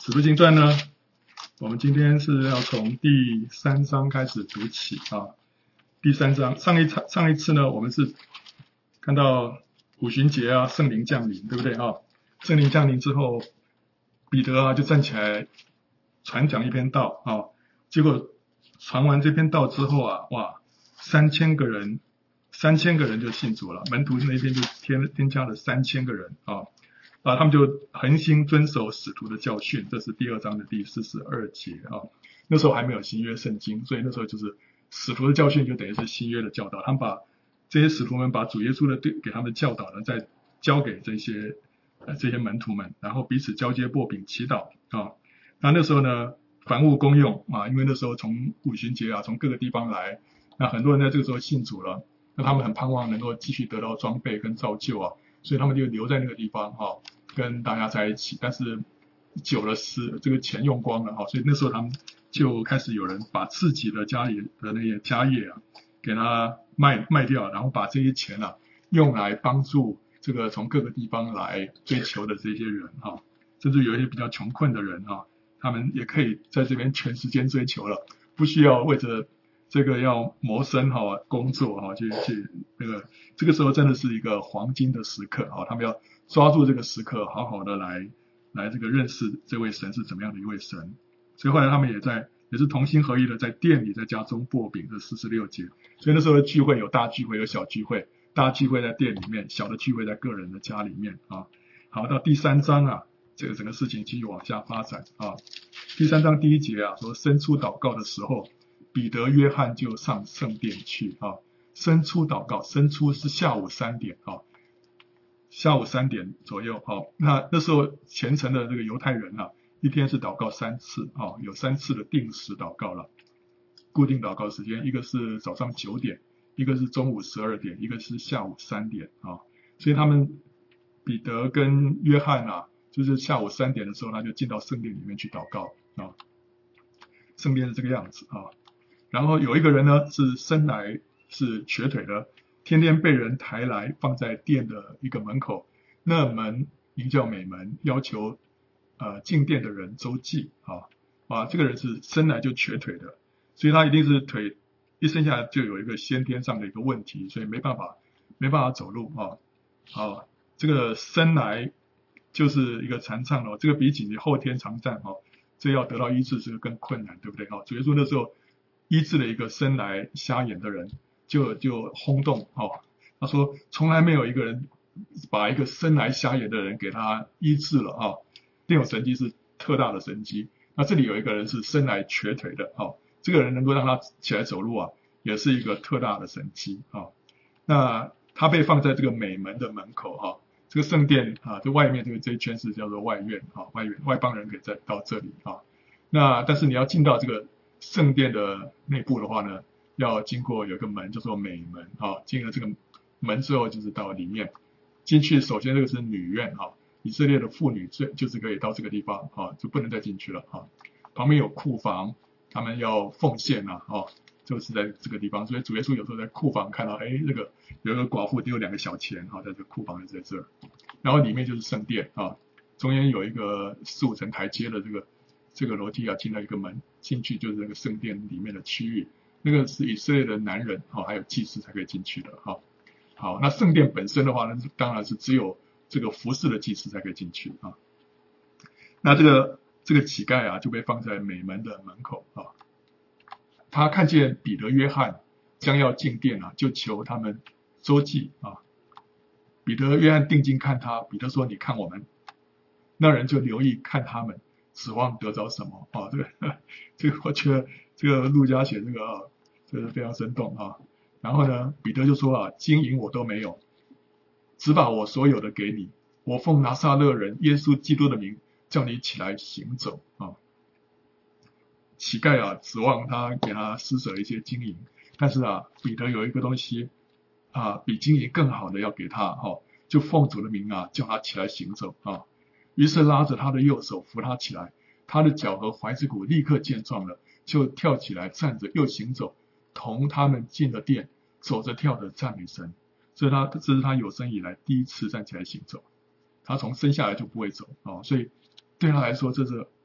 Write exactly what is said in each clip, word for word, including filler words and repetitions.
使徒行传呢，我们今天是要从第三章开始读起啊。第三章上一场上一次呢，我们是看到五旬节啊，圣灵降临，对不对啊？圣灵降临之后，彼得啊就站起来传讲一篇道啊。结果传完这篇道之后啊，哇，三千个人，三千个人就信主了，门徒那边就添添加了三千个人啊。啊，他们就恒心遵守使徒的教训，这是第二章的第四十二节啊。那时候还没有新约圣经，所以那时候就是使徒的教训就等于是新约的教导。他们把这些使徒们把主耶稣的对给他们的教导呢，再交给这些呃这些门徒们，然后彼此交接擘饼祈祷啊。那那时候呢，凡物公用啊，因为那时候从五旬节啊，从各个地方来，那很多人在这个时候信主了，那他们很盼望能够继续得到装备跟造就啊，所以他们就留在那个地方哈、啊。跟大家在一起，但是久了是这个钱用光了哈，所以那时候他们就开始有人把自己的家里的那些家业啊，给他卖卖掉，然后把这些钱啊用来帮助这个从各个地方来追求的这些人哈，甚至有一些比较穷困的人哈，他们也可以在这边全时间追求了，不需要为着这个要谋生哈工作哈去去那个这个时候真的是一个黄金的时刻哈，他们要抓住这个时刻，好好的来来这个认识这位神是怎么样的一位神。所以后来他们也在也是同心合意的在店里在家中擘饼，这四十六节。所以那时候的聚会有大聚会有小聚会，大聚会在店里面，小的聚会在个人的家里面啊。好，到第三章啊，这个整个事情继续往下发展啊。第三章第一节啊，说伸出祷告的时候，彼得、约翰就上圣殿去啊。伸出祷告，伸出是下午三点啊。下午三点左右啊，那那时候虔诚的这个犹太人啊，一天是祷告三次啊，有三次的定时祷告了，固定祷告时间，一个是早上九点，一个是中午十二点，一个是下午三点啊。所以他们彼得跟约翰啊，就是下午三点的时候，他就进到圣殿里面去祷告啊。圣殿是这个样子啊。然后有一个人呢是生来是瘸腿的。天天被人抬来放在殿的一个门口，那门名叫美门，要求呃进殿的人周济啊啊，这个人是生来就瘸腿的，所以他一定是腿一生下来就有一个先天上的一个问题，所以没办法没办法走路啊啊，这个生来就是一个残障哦，这个比起你后天残障哦，这要得到医治是更困难，对不对啊？主耶稣那时候医治了一个生来瞎眼的人。就就轰动哦，他说从来没有一个人把一个生来瞎眼的人给他医治了啊，这种神迹是特大的神迹。那这里有一个人是生来瘸腿的啊，这个人能够让他起来走路啊，也是一个特大的神迹啊。那他被放在这个美门的门口啊，这个圣殿啊，这外面这个这一圈是叫做外院啊，外院外邦人可以再到这里啊。那但是你要进到这个圣殿的内部的话呢？要经过有一个门叫做美门啊，进了这个门之后就是到里面进去，首先这个是女院啊，以色列的妇女最就是可以到这个地方啊，就不能再进去了啊。旁边有库房，他们要奉献啊，啊就是在这个地方，所以主耶稣有时候在库房看到，哎，这个有一个寡妇丢两个小钱啊，在这个库房就在这儿，然后里面就是圣殿啊，中间有一个四五层台阶的这个这个楼梯啊，进到一个门进去就是这个圣殿里面的区域。那个是以色列的男人哈，还有祭司才可以进去的哈。好，那圣殿本身的话呢，当然是只有这个服侍的祭司才可以进去啊。那这个这个乞丐啊，就被放在美门的门口啊。他看见彼得、约翰将要进殿啊，就求他们周济啊。彼得、约翰定睛看他，彼得说：“你看我们。”那人就留意看他们，指望得着什么啊？这个这个，我觉得这个路加写这个啊。这是非常生动啊！然后呢，彼得就说啊，金银我都没有，只把我所有的给你。我奉拿撒勒人耶稣基督的名，叫你起来行走啊！乞丐啊，指望他给他施舍一些金银，但是啊，彼得有一个东西啊，比金银更好的要给他哈、啊，就奉主的名啊，叫他起来行走啊！于是拉着他的右手扶他起来，他的脚和踝子骨立刻健壮了，就跳起来站着又行走。同他们进了殿，走着跳着赞美神，这是他这是他有生以来第一次站起来行走。他从生下来就不会走啊、哦，所以对他来说这是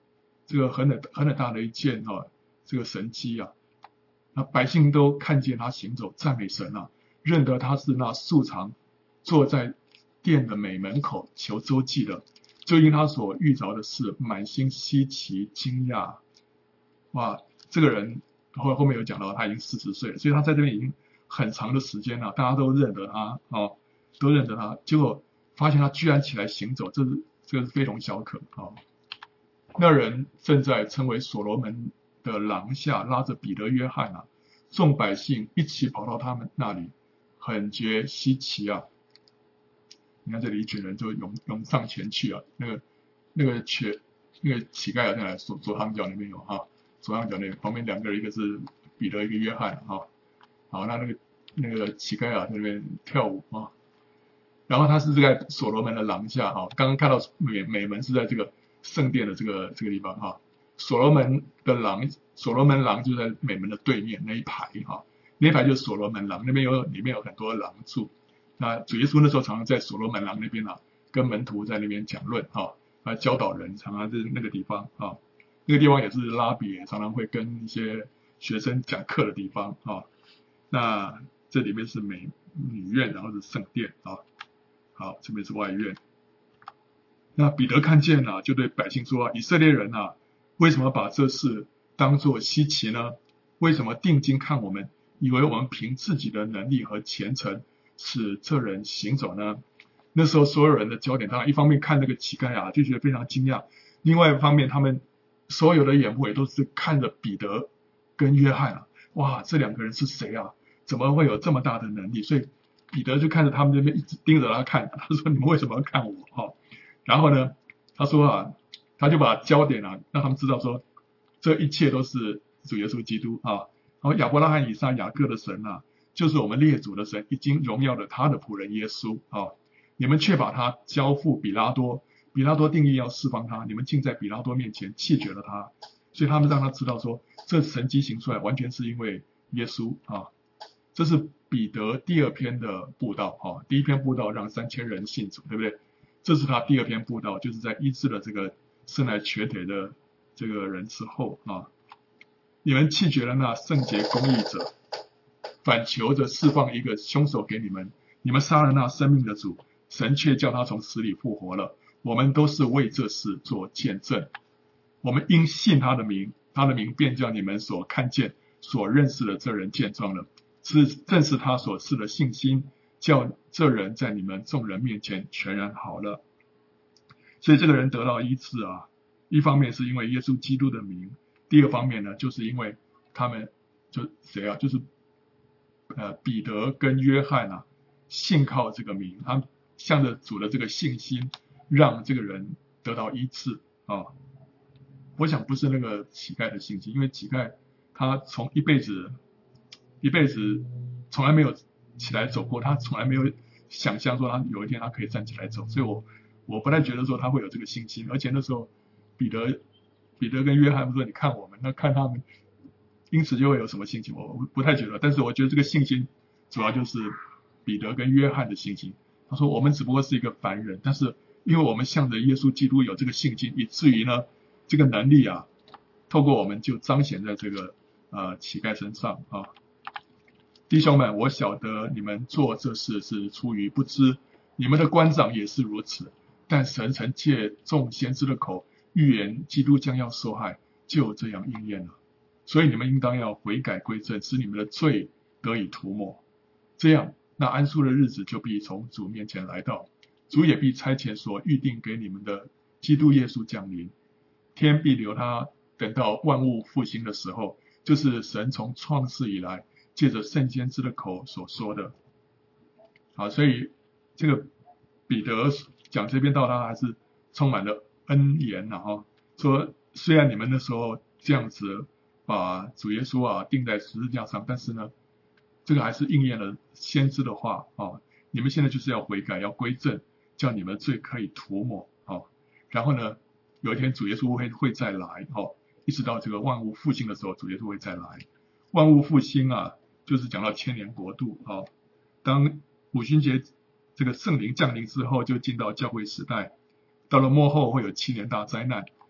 这个很很很大的一件哈、哦，这个神迹啊，那百姓都看见他行走，赞美神啊，认得他是那素常坐在殿的美门口求周济的，就因他所遇着的事，满心稀奇惊讶。哇，这个人后后面有讲到，他已经四十岁了，所以他在这边已经很长的时间了，大家都认得他哦，都认得他。结果发现他居然起来行走，这是这个是非同小可啊、哦。那人正在称为所罗门的廊下，拉着彼得、约翰啊，众百姓一起跑到他们那里，很觉稀奇啊。你看这里一群人就涌涌上前去啊，那个那个瘸那个乞丐啊，在左左上角那边有哈、啊，左上角那旁边两个人，一个是彼得，一个约翰啊。好，那那个那个乞丐啊在那边跳舞啊。然后他是在所罗门的廊下哈、啊，刚刚看到美美门是在这个圣殿的这个这个地方哈、啊，所罗门的廊，所罗门廊就在美门的对面那一排哈、啊，那一排就是所罗门廊，那边有里面有很多廊柱。那主耶稣那时候常常在所罗门廊那边啊，跟门徒在那边讲论哈，啊教导人，常常在那个地方啊，那个地方也是拉比也常常会跟一些学生讲课的地方啊。那这里面是美女院，然后是圣殿啊。好，这边是外院。那彼得看见了、啊，就对百姓说、啊：“以色列人啊，为什么把这事当作稀奇呢？为什么定睛看我们，以为我们凭自己的能力和虔诚使这人行走呢？”那时候所有人的焦点，当然一方面看那个乞丐啊，就觉得非常惊讶；另外一方面，他们所有的眼目也都是看着彼得跟约翰啊，哇，这两个人是谁啊？怎么会有这么大的能力？所以彼得就看着他们这边一直盯着他看，他说：“你们为什么要看我？”哈，然后呢，他说啊，他就把焦点啊，让他们知道说，这一切都是主耶稣基督啊。然后亚伯拉罕、以撒、雅各的神啊，就是我们列祖的神，已经荣耀了他的仆人耶稣啊。你们却把他交付比拉多，比拉多定义要释放他，你们竟在比拉多面前弃绝了他。所以他们让他知道说，这神迹行出来完全是因为耶稣啊。这是彼得第二篇的布道啊，第一篇布道让三千人信主，对不对？这是他第二篇布道，就是在医治了这个生来瘸腿的这个人之后啊，你们弃绝了那圣洁公义者，反求着释放一个凶手给你们，你们杀了那生命的主，神却叫他从死里复活了。我们都是为这事做见证，我们因信他的名，他的名便叫你们所看见、所认识的这人见状了。是正是他所赐的信心，叫这人在你们众人面前全然好了。所以这个人得到医治啊，一方面是因为耶稣基督的名，第二方面呢，就是因为他们就谁啊，就是呃彼得跟约翰啊，信靠这个名，他们向着主的这个信心，让这个人得到医治啊。我想不是那个乞丐的信心，因为乞丐他从一辈子。一辈子从来没有起来走过，他从来没有想象说他有一天他可以站起来走，所以我我不太觉得说他会有这个信心。而且那时候彼得彼得跟约翰说：“你看我们，那看他们，因此就会有什么信心？”我不太觉得，但是我觉得这个信心主要就是彼得跟约翰的信心。他说：“我们只不过是一个凡人，但是因为我们向着耶稣基督有这个信心，以至于呢，这个能力啊，透过我们就彰显在这个呃乞丐身上啊。”弟兄们，我晓得你们做这事是出于不知，你们的官长也是如此。但神曾借众先知的口预言基督将要受害，就这样应验了。所以你们应当要悔改归正，使你们的罪得以涂抹。这样，那安舒的日子就必从主面前来到，主也必差遣所预定给你们的基督耶稣降临。天必留他等到万物复兴的时候，就是神从创世以来借着圣先知的口所说的。好，所以这个彼得讲这边道，他还是充满了恩言啊，哈，说虽然你们那时候这样子把主耶稣啊钉在十字架上，但是呢，这个还是应验了先知的话啊，你们现在就是要悔改，要归正，叫你们罪可以涂抹啊，然后呢，有一天主耶稣会会再来哦，一直到这个万物复兴的时候，主耶稣会再来。万物复兴啊，就是讲到千年国度啊。当五旬节这个圣灵降临之后，就进到教会时代。到了末后会有七年大灾难，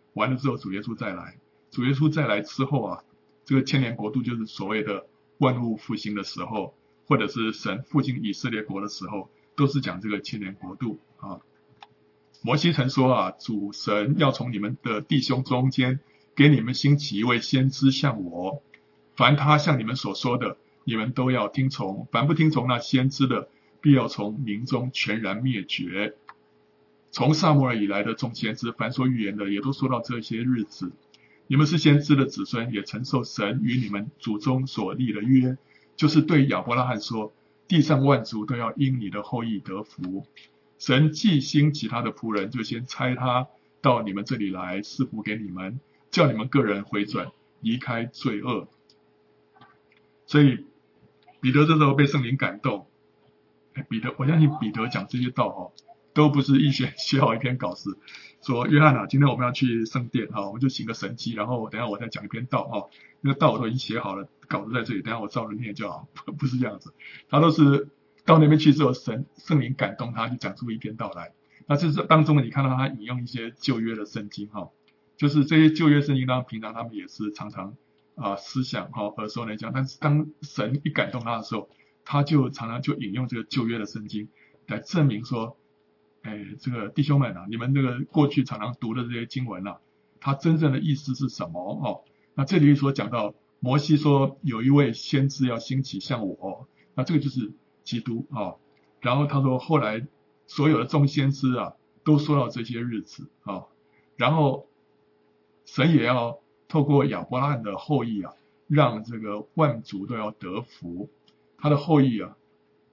完了之后主耶稣再来，主耶稣再来之后啊，这个千年国度就是所谓的万物复兴的时候，或者是神复兴以色列国的时候，都是讲这个千年国度啊。摩西曾说啊，主神要从你们的弟兄中间给你们兴起一位先知像我，凡他向你们所说的，你们都要听从，凡不听从那先知的，必要从民中全然灭绝。从撒母耳以来的众先知，凡说预言的，也都说到这些日子。你们是先知的子孙，也承受神与你们祖宗所立的约，就是对亚伯拉罕说，地上万族都要因你的后裔得福。神既兴起他的仆人，就先差他到你们这里来，赐福给你们，叫你们个人回转，离开罪恶。所以彼得这时候被圣灵感动，彼得，我相信彼得讲这些道哦，都不是预先写好一篇稿子，说约翰啊，今天我们要去圣殿啊，我们就行个神迹，然后等一下我再讲一篇道啊，那个道我都已经写好了，稿子在这里，等一下我照着念就好，不是这样子，他都是到那边去之后，神圣灵感动他，就讲出一篇道来。那这是当中呢，你看到他引用一些旧约的圣经哈，就是这些旧约圣经，当然平常他们也是常常啊、呃、思想哈耳熟能详，但是当神一感动他的时候，他就常常就引用这个旧约的圣经来证明说，哎，这个弟兄们啊，你们这个过去常常读的这些经文啊，它真正的意思是什么哦？那这里所讲到摩西说有一位先知要兴起像我，那这个就是基督啊、哦。然后他说后来所有的众先知啊都说到这些日子啊、哦，然后神也要透过亚伯拉罕的后裔啊，让这个万族都要得福。他的后裔啊，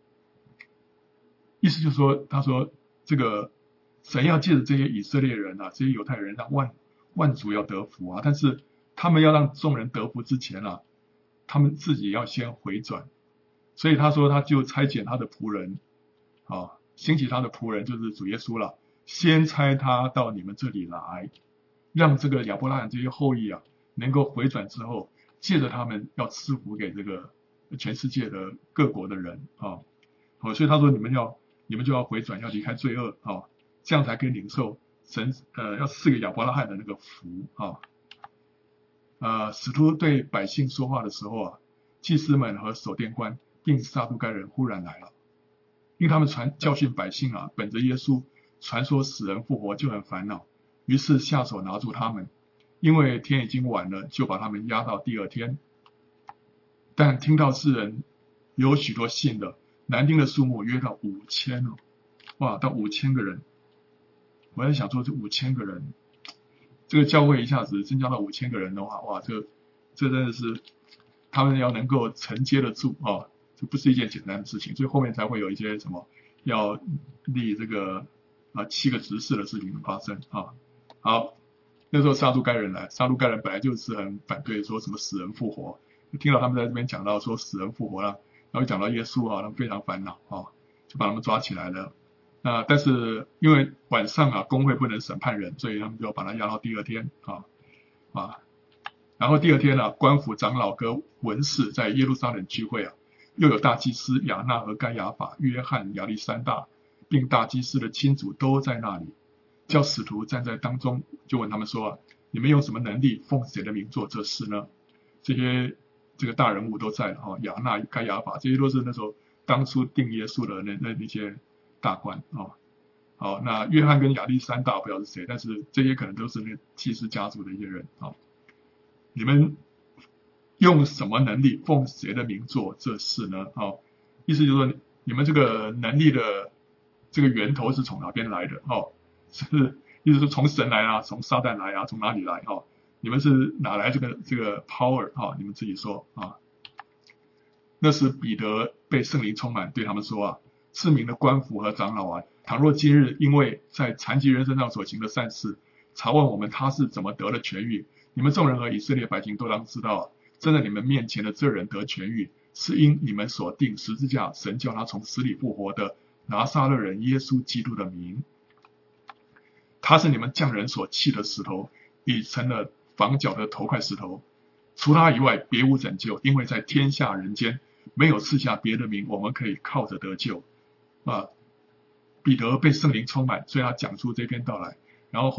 意思就是说，他说这个神要借着这些以色列人啊，这些犹太人让万万族要得福啊，但是他们要让众人得福之前啊，他们自己要先回转。所以他说他就差遣他的仆人啊，兴起他的仆人就是主耶稣了，先差他到你们这里来，让这个亚伯拉罕这些后裔啊能够回转之后，借着他们要赐福给这个全世界的各国的人啊。好，所以他说你们要你们就要回转，要离开罪恶啊，这样才可以领受神呃要赐给亚伯拉罕的那个福啊。呃，使徒对百姓说话的时候啊，祭司们和守殿官并撒都该人忽然来了，因为他们传教训百姓啊，本着耶稣传说死人复活就很烦恼，于是下手拿住他们，因为天已经晚了，就把他们押到第二天。但听到世人有许多信的，男丁的数目约到五千哦，哇，到五千个人。我在想说，这五千个人，这个教会一下子增加到五千个人的话，哇，这这真的是他们要能够承接得住啊、哦，这不是一件简单的事情，所以后面才会有一些什么要立这个啊七个执事的事情发生啊。好，那时候撒都该人来，撒都该人本来就是很反对说什么死人复活，听到他们在这边讲到说死人复活了，然后讲到耶稣啊，他们非常烦恼啊，就把他们抓起来了。那但是因为晚上啊，公会不能审判人，所以他们就把他押到第二天啊啊。然后第二天呢、啊，官府长老跟文士在耶路撒冷聚会啊，又有大祭司亚那和该亚法、约翰、亚历山大，并大祭司的亲族都在那里，叫使徒站在当中，就问他们说啊，你们用什么能力奉谁的名做这事呢？这些这个大人物都在了啊，亚那、该亚法，这些都是那时候当初定耶稣的那那那些大官啊。好，那约翰跟亚历山大不知道是谁，但是这些可能都是那祭司家族的一些人啊。你们用什么能力奉谁的名做这事呢？哦，意思就是说，你们这个能力的这个源头是从哪边来的？哦，是意思是从神来啊，从撒旦来啊，从哪里来？哦，你们是哪来这个这个 power？ 哦，你们自己说啊。那时彼得被圣灵充满，对他们说啊，赐名的官府和长老啊，倘若今日因为在残疾人身上所行的善事，查问我们他是怎么得了痊愈，你们众人和以色列百姓都当知道啊，真的你们面前的这人得痊愈，是因你们所定十字架，神叫他从死里复活的拿撒勒人耶稣基督的名。他是你们匠人所弃的石头，已成了房角的头块石头。除他以外，别无拯救，因为在天下人间没有赐下别的名，我们可以靠着得救。啊，彼得被圣灵充满，所以他讲出这篇道来。然后后面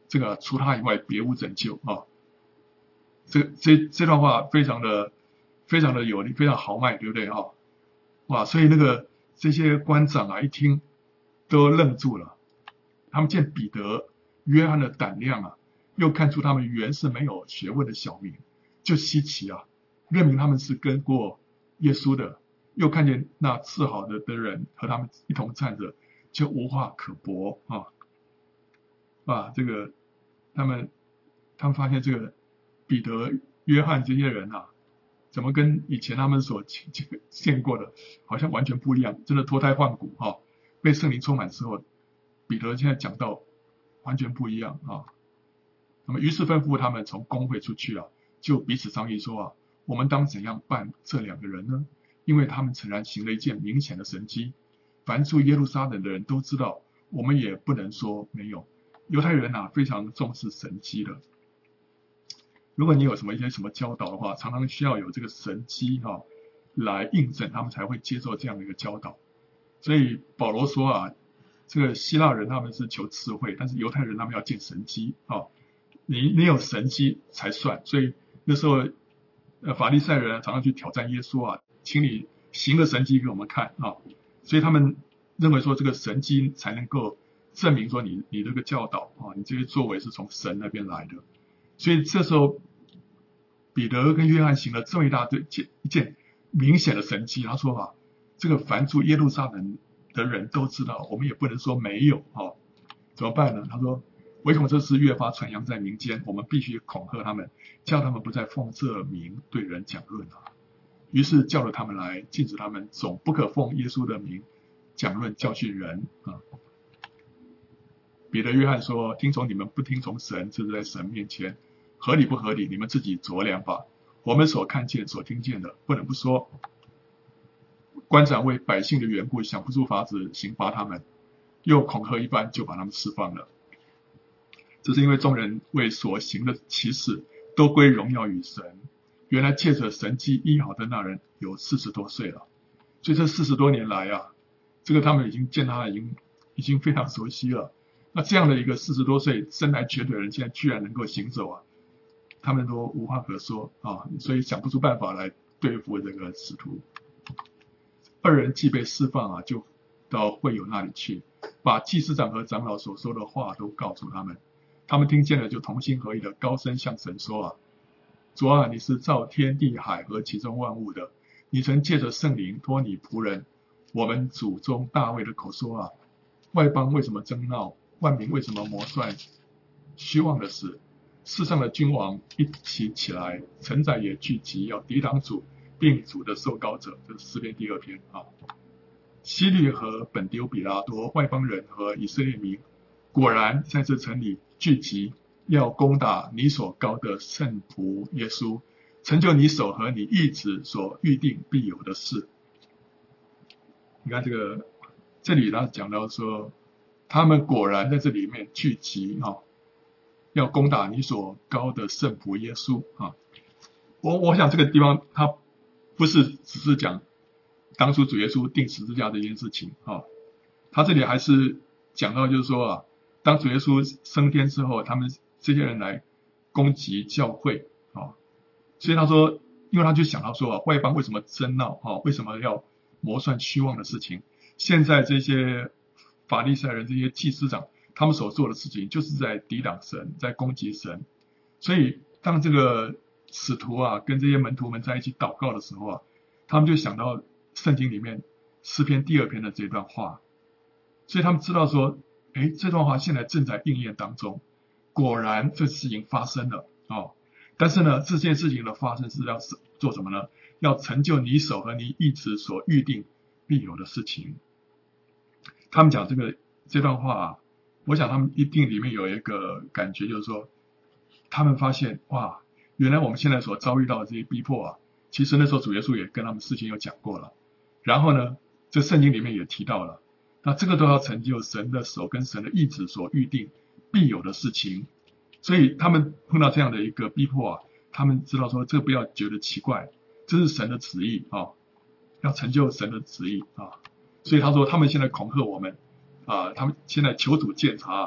这个除他以外别无拯救啊。这这这段话非常的非常的有力，非常豪迈，对不对啊？哇，所以那个这些官长啊一听都愣住了，他们见彼得、约翰的胆量啊，又看出他们原是没有学问的小民，就稀奇啊，认明他们是跟过耶稣的，又看见那治好的的人和他们一同站着，就无话可驳啊。啊，这个他们他们发现这个彼得、约翰这些人啊，怎么跟以前他们所见过的好像完全不一样，真的脱胎换骨啊！被圣灵充满之后，彼得现在讲到完全不一样啊。那么于是吩咐他们从公会出去啊，就彼此商议说啊，我们当怎样办这两个人呢？因为他们诚然行了一件明显的神迹，凡住耶路撒冷的人都知道，我们也不能说没有。犹太人啊，非常重视神迹的。如果你有什么一些什么教导的话，常常需要有这个神迹哈、啊、来印证，他们才会接受这样的一个教导。所以保罗说啊，这个希腊人他们是求智慧，但是犹太人他们要见神迹啊，你你有神迹才算。所以那时候呃法利赛人常常去挑战耶稣啊，请你行个神迹给我们看啊。所以他们认为说这个神迹才能够证明说你你这个教导啊，你这些作为是从神那边来的。所以这时候彼得跟约翰行了这么一大堆一件明显的神迹，他说啊，这个凡住耶路撒冷的人都知道，我们也不能说没有啊，怎么办呢？他说唯恐这事越发传扬在民间，我们必须恐吓他们，叫他们不再奉这名对人讲论啊。于是叫了他们来，禁止他们总不可奉耶稣的名讲论教训人啊。彼得、约翰说：听从你们不听从神，这是在神面前合理不合理？你们自己酌量吧。我们所看见、所听见的，不能不说。官长为百姓的缘故，想不出法子刑罚他们，又恐吓一番，就把他们释放了。这是因为众人为所行的奇事，都归荣耀与神。原来借着神迹医好的那人有四十多岁了，所以这四十多年来啊，这个他们已经见他已经已经非常熟悉了。那这样的一个四十多岁生来瘸腿的人，现在居然能够行走啊，他们都无话可说啊，所以想不出办法来对付这个使徒。二人既被释放啊，就到会友那里去，把祭司长和长老所说的话都告诉他们。他们听见了，就同心合意的高声向神说啊，主啊，你是造天地海和其中万物的，你曾借着圣灵托你仆人我们祖宗大卫的口说啊，外邦为什么争闹，万民为什么谋算虚妄的事？世上的君王一起起来，臣宰也聚集，要抵挡主，并主的受膏者。这是诗篇第二篇啊。希律和本丢比拉多、外邦人和以色列民，果然在这城里聚集，要攻打你所膏的圣仆耶稣，成就你手和你义子所预定必有的事。你看这个，这里他讲到说，他们果然在这里面聚集啊，要攻打你所膏的圣仆耶稣啊。我我想这个地方他不是只是讲当初主耶稣钉十字架这件事情啊，他这里还是讲到就是说啊，当主耶稣升天之后，他们这些人来攻击教会啊，所以他说，因为他就想到说啊，外邦为什么争闹啊，为什么要谋算虚妄的事情？现在这些法利赛人、这些祭司长，他们所做的事情，就是在抵挡神，在攻击神。所以当这个使徒啊跟这些门徒们在一起祷告的时候啊，他们就想到圣经里面诗篇第二篇的这段话，所以他们知道说，哎，这段话现在正在应验当中，果然这事情发生了哦。但是呢，这件事情的发生是要做什么呢？要成就你手和你意志所预定必有的事情。他们讲这个这段话啊，我想他们一定里面有一个感觉，就是说，他们发现哇，原来我们现在所遭遇到的这些逼迫啊，其实那时候主耶稣也跟他们事情有讲过了。然后呢，这圣经里面也提到了，那这个都要成就神的手跟神的意志所预定必有的事情。所以他们碰到这样的一个逼迫啊，他们知道说，这个不要觉得奇怪，这是神的旨意啊，要成就神的旨意啊。所以他说他们现在恐吓我们啊，他们现在求主鉴察，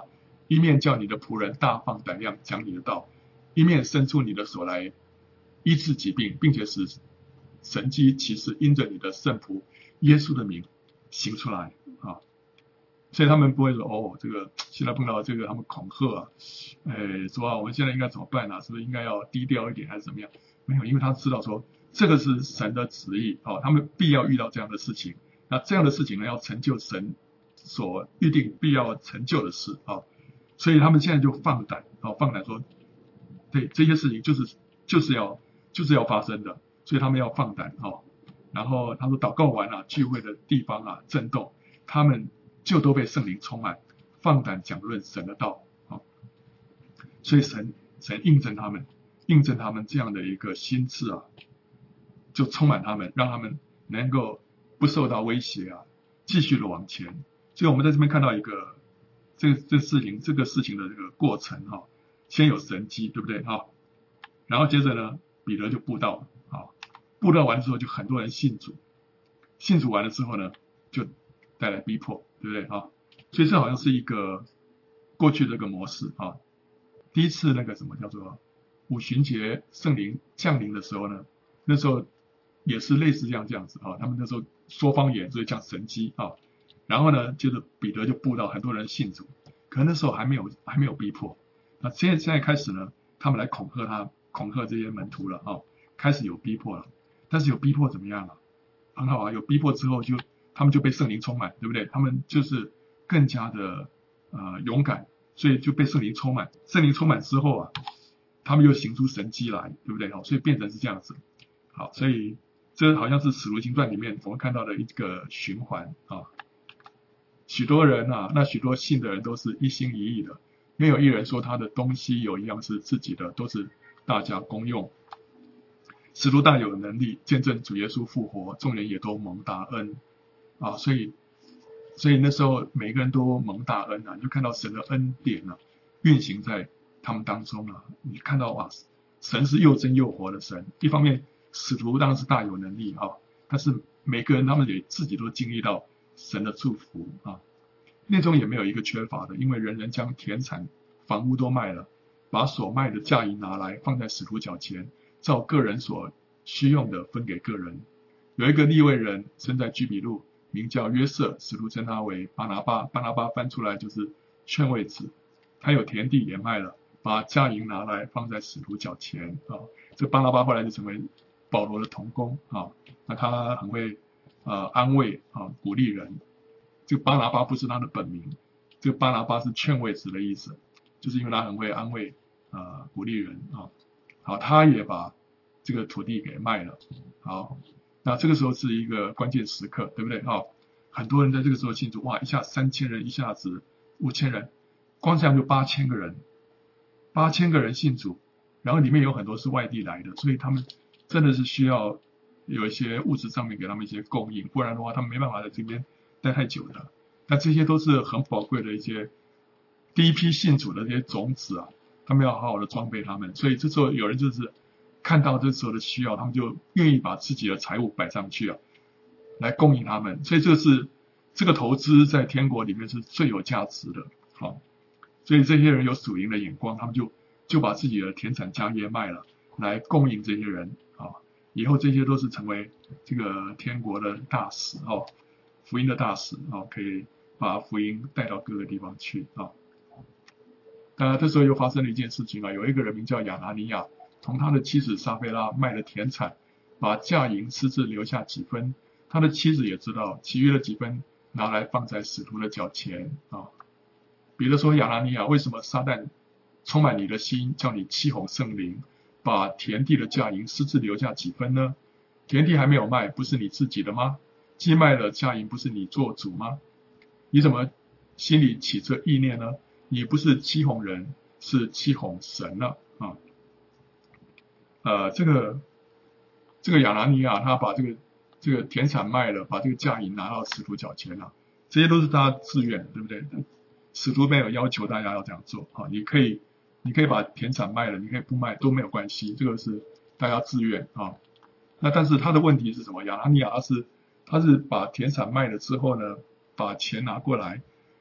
一面叫你的仆人大放胆量讲你的道，一面伸出你的手来医治疾病，并且使神迹奇事因着你的圣仆耶稣的名行出来啊。所以他们不会说哦，这个现在碰到这个他们恐吓啊，哎，说啊我们现在应该怎么办啊？是不是应该要低调一点还是怎么样？没有，因为他知道说这个是神的旨意啊，他们必要遇到这样的事情。那这样的事情呢，要成就神所预定必要成就的事啊，所以他们现在就放胆啊，放胆说，对这些事情就是就是要就是要发生的，所以他们要放胆啊。然后他说祷告完了，聚会的地方啊震动，他们就都被圣灵充满，放胆讲论神的道啊。所以神神印证他们，印证他们这样的一个心智啊，就充满他们，让他们能够不受到威胁啊，继续的往前。所以我们在这边看到一个这个这事情这个事情的这个过程哈、啊，先有神迹，对不对啊？然后接着呢，彼得就布道啊，布道完之后就很多人信主，信主完了之后呢，就带来逼迫，对不对啊？所以这好像是一个过去这个模式啊。第一次那个什么叫做五旬节圣灵降临的时候呢，那时候也是类似这样这样子啊，他们那时候说方言，所以讲神迹啊。然后呢，接着彼得就布道，很多人信主，可能那时候还没有还没有逼迫。那现在现在开始呢，他们来恐吓他，恐吓这些门徒了啊，开始有逼迫了。但是有逼迫怎么样啊？很好啊，有逼迫之后就他们就被圣灵充满，对不对？他们就是更加的呃勇敢，所以就被圣灵充满。圣灵充满之后啊，他们又行出神迹来，对不对？好，所以变成是这样子。好，所以这好像是使徒行传里面我们看到的一个循环啊。许多人啊，那许多信的人都是一心一意的，没有一人说他的东西有一样是自己的，都是大家公用。使徒大有能力见证主耶稣复活，众人也都蒙大恩啊，所以所以那时候每个人都蒙大恩啊，你就看到神的恩典啊运行在他们当中啊，你看到哇，神是又真又活的神。一方面使徒当然是大有能力啊，但是每个人他们也自己都经历到神的祝福啊，内中也没有一个缺乏的，因为人人将田产房屋都卖了，把所卖的价银拿来放在使徒脚前，照个人所需用的分给个人。有一个利未人生在居比路，名叫约瑟，使徒称他为巴拿巴，巴拿巴翻出来就是劝慰子。他有田地也卖了，把价银拿来放在使徒脚前啊。这巴拿巴后来就成为保罗的同工啊，那他很会呃安慰啊鼓励人。这个巴拿巴不是他的本名，这个巴拿巴是劝慰子的意思，就是因为他很会安慰呃鼓励人啊。好，他也把这个土地给卖了。好，那这个时候是一个关键时刻，对不对啊？很多人在这个时候庆祝，哇，一下三千人，一下子五千人，光这样就八千个人，八千个人信主，然后里面有很多是外地来的，所以他们真的是需要有一些物质上面给他们一些供应，不然的话他们没办法在这边待太久的。那这些都是很宝贵的一些第一批信主的这些种子啊，他们要好好的装备他们。所以这时候有人就是看到这时候的需要，他们就愿意把自己的财物摆上去啊，来供应他们。所以这是这个投资在天国里面是最有价值的。好，所以这些人有属灵的眼光，他们就就把自己的田产家业卖了，来供应这些人啊。以后这些都是成为这个天国的大使哦，福音的大使哦，可以把福音带到各个地方去啊。当然这时候又发生了一件事情啊，有一个人名叫亚拿尼亚，同他的妻子撒非拉卖了田产，把价银私自留下几分，他的妻子也知道，其余的几分拿来放在使徒的脚前啊。彼得说，亚拿尼亚，为什么撒旦充满你的心，叫你欺哄圣灵，把田地的价银私自留下几分呢？田地还没有卖，不是你自己的吗？既卖了价银，不是你做主吗？你怎么心里起这意念呢？你不是欺哄人，是欺哄神了啊！呃，这个这个亚拿尼亚他把这个这个田产卖了，把这个价银拿到使徒脚前了，这些都是他自愿，对不对？使徒没有要求大家要这样做啊，你可以你可以把田产卖了，你可以不卖都没有关系，这个是大家自愿啊。那但是他的问题是什么？亚拿尼亚他是他是把田产卖了之后呢，把钱拿过来，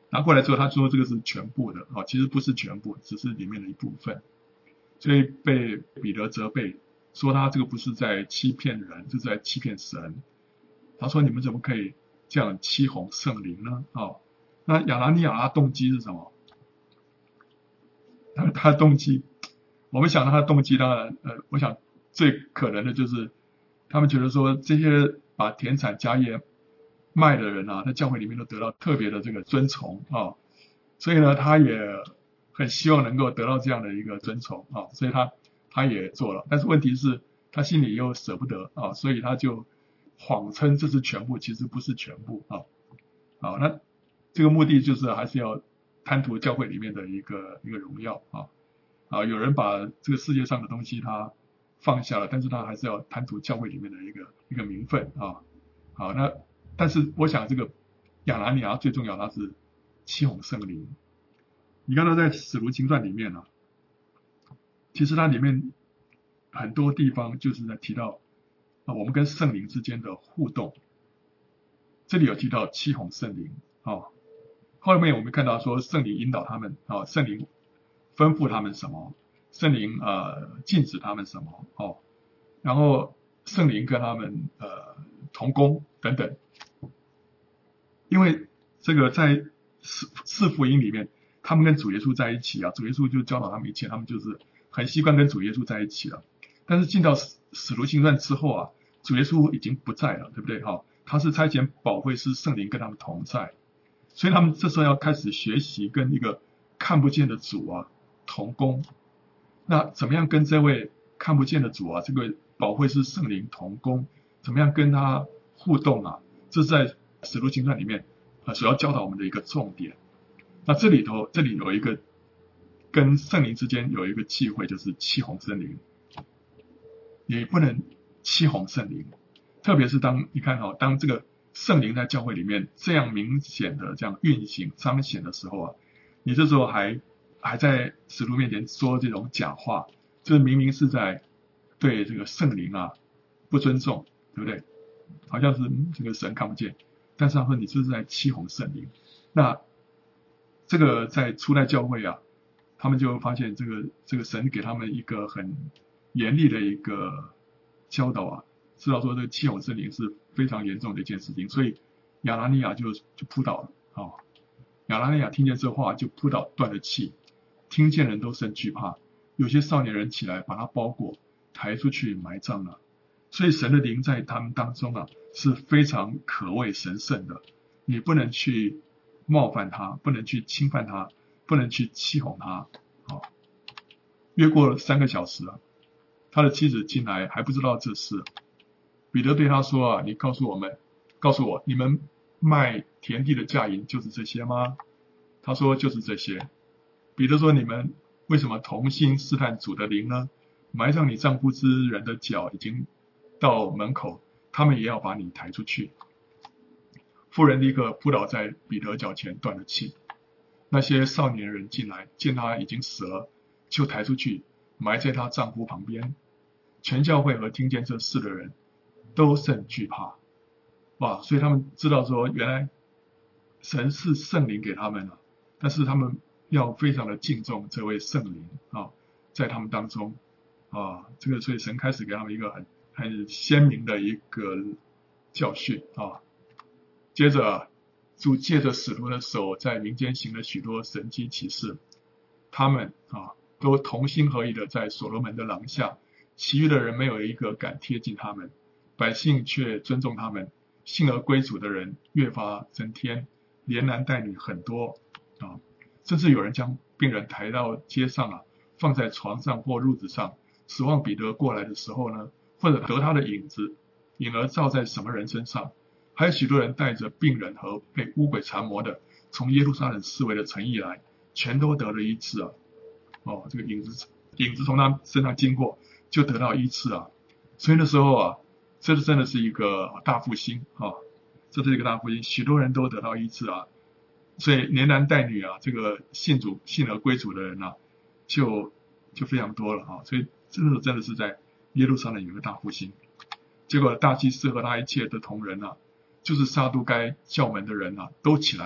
拿过来之后，他说这个是全部的，哦，其实不是全部，只是里面的一部分，所以被彼得责备，说他这个不是在欺骗人，就是在欺骗神。他说你们怎么可以这样欺哄圣灵呢？哦，那亚拿尼亚他动机是什么？他他的动机，我们想到他的动机，当然，呃，我想最可能的就是他们觉得说这些把田产家业卖的人啊，在教会里面都得到特别的这个尊崇啊、哦，所以呢，他也很希望能够得到这样的一个尊崇啊、哦，所以他他也做了，但是问题是，他心里又舍不得啊、哦，所以他就谎称这是全部，其实不是全部啊。好，那这个目的就是还是要贪图教会里面的一个一个荣耀啊啊！有人把这个世界上的东西他放下了，但是他还是要贪图教会里面的一个一个名分啊。好，那但是我想这个亚拿尼亚最重要，他是欺哄圣灵。你看到在使徒行传里面啊，其实它里面很多地方就是在提到啊，我们跟圣灵之间的互动。这里有提到欺哄圣灵啊、哦，后面我们看到说圣灵引导他们啊、哦，圣灵吩咐他们什么，圣灵呃禁止他们什么哦，然后圣灵跟他们呃同工等等，因为这个在四四福音里面，他们跟主耶稣在一起啊，主耶稣就教导他们一切，他们就是很习惯跟主耶稣在一起了。但是进到使使徒行传之后啊，主耶稣已经不在了，对不对？哈、哦，他是差遣保惠师圣灵跟他们同在，所以他们这时候要开始学习跟一个看不见的主啊同工。那怎么样跟这位看不见的主啊，这个保惠师圣灵同工，怎么样跟他互动啊？这是在使徒行传里面啊所要教导我们的一个重点。那这里头这里有一个跟圣灵之间有一个忌讳，就是欺哄圣灵，也不能欺哄圣灵。特别是当你看哦，当这个圣灵在教会里面这样明显的这样运行彰显的时候啊，你这时候还还在使徒面前说这种假话，就是明明是在对这个圣灵啊不尊重，对不对？好像是这个神看不见，但是他说你这是在欺哄圣灵。那这个在初代教会啊，他们就发现这个这个神给他们一个很严厉的一个教导啊，知道说这个欺哄圣灵是非常严重的一件事情，所以亚拿尼亚就就扑倒了啊、哦。亚拿尼亚听见这话就扑倒断了气，听见人都甚惧怕，有些少年人起来把他包裹抬出去埋葬了。所以神的灵在他们当中啊是非常可畏神圣的，你不能去冒犯他，不能去侵犯他，不能去欺哄他。好，约过了三个小时啊，他的妻子进来还不知道这事。彼得对他说啊，你告诉我们，告诉我，你们卖田地的价银就是这些吗？他说就是这些。彼得说，你们为什么同心试探主的灵呢？埋葬你丈夫之人的脚已经到门口，他们也要把你抬出去。妇人立刻扑倒在彼得脚前断了气。那些少年人进来，见他已经死了，就抬出去埋在他丈夫旁边。全教会和听见这事的人都甚惧怕。哇！所以他们知道说，原来神是圣灵给他们了，但是他们要非常的敬重这位圣灵啊，在他们当中啊，这个所以神开始给他们一个很很鲜明的一个教训啊。接着主借着使徒的手在民间行了许多神迹奇事，他们啊都同心合意的在所罗门的廊下，其余的人没有一个敢贴近他们，百姓却尊重他们，信而归主的人越发增添，连男带女很多啊，甚至有人将病人抬到街上啊，放在床上或褥子上，指望彼得过来的时候呢，或者得他的影子，影儿照在什么人身上。还有许多人带着病人和被污鬼缠磨的，从耶路撒冷四围的城邑来，全都得了医治啊！哦，这个影子影子从他身上经过，就得到医治啊！所以那时候啊，这真的是一个大复兴啊！这是一个大复兴，许多人都得到医治啊！所以连男带女啊，这个信主信而归主的人啊，就就非常多了啊！所以真的真的是在耶路撒冷有个大复兴。结果大祭司和他一切的同仁啊，就是撒都该教门的人啊，都起来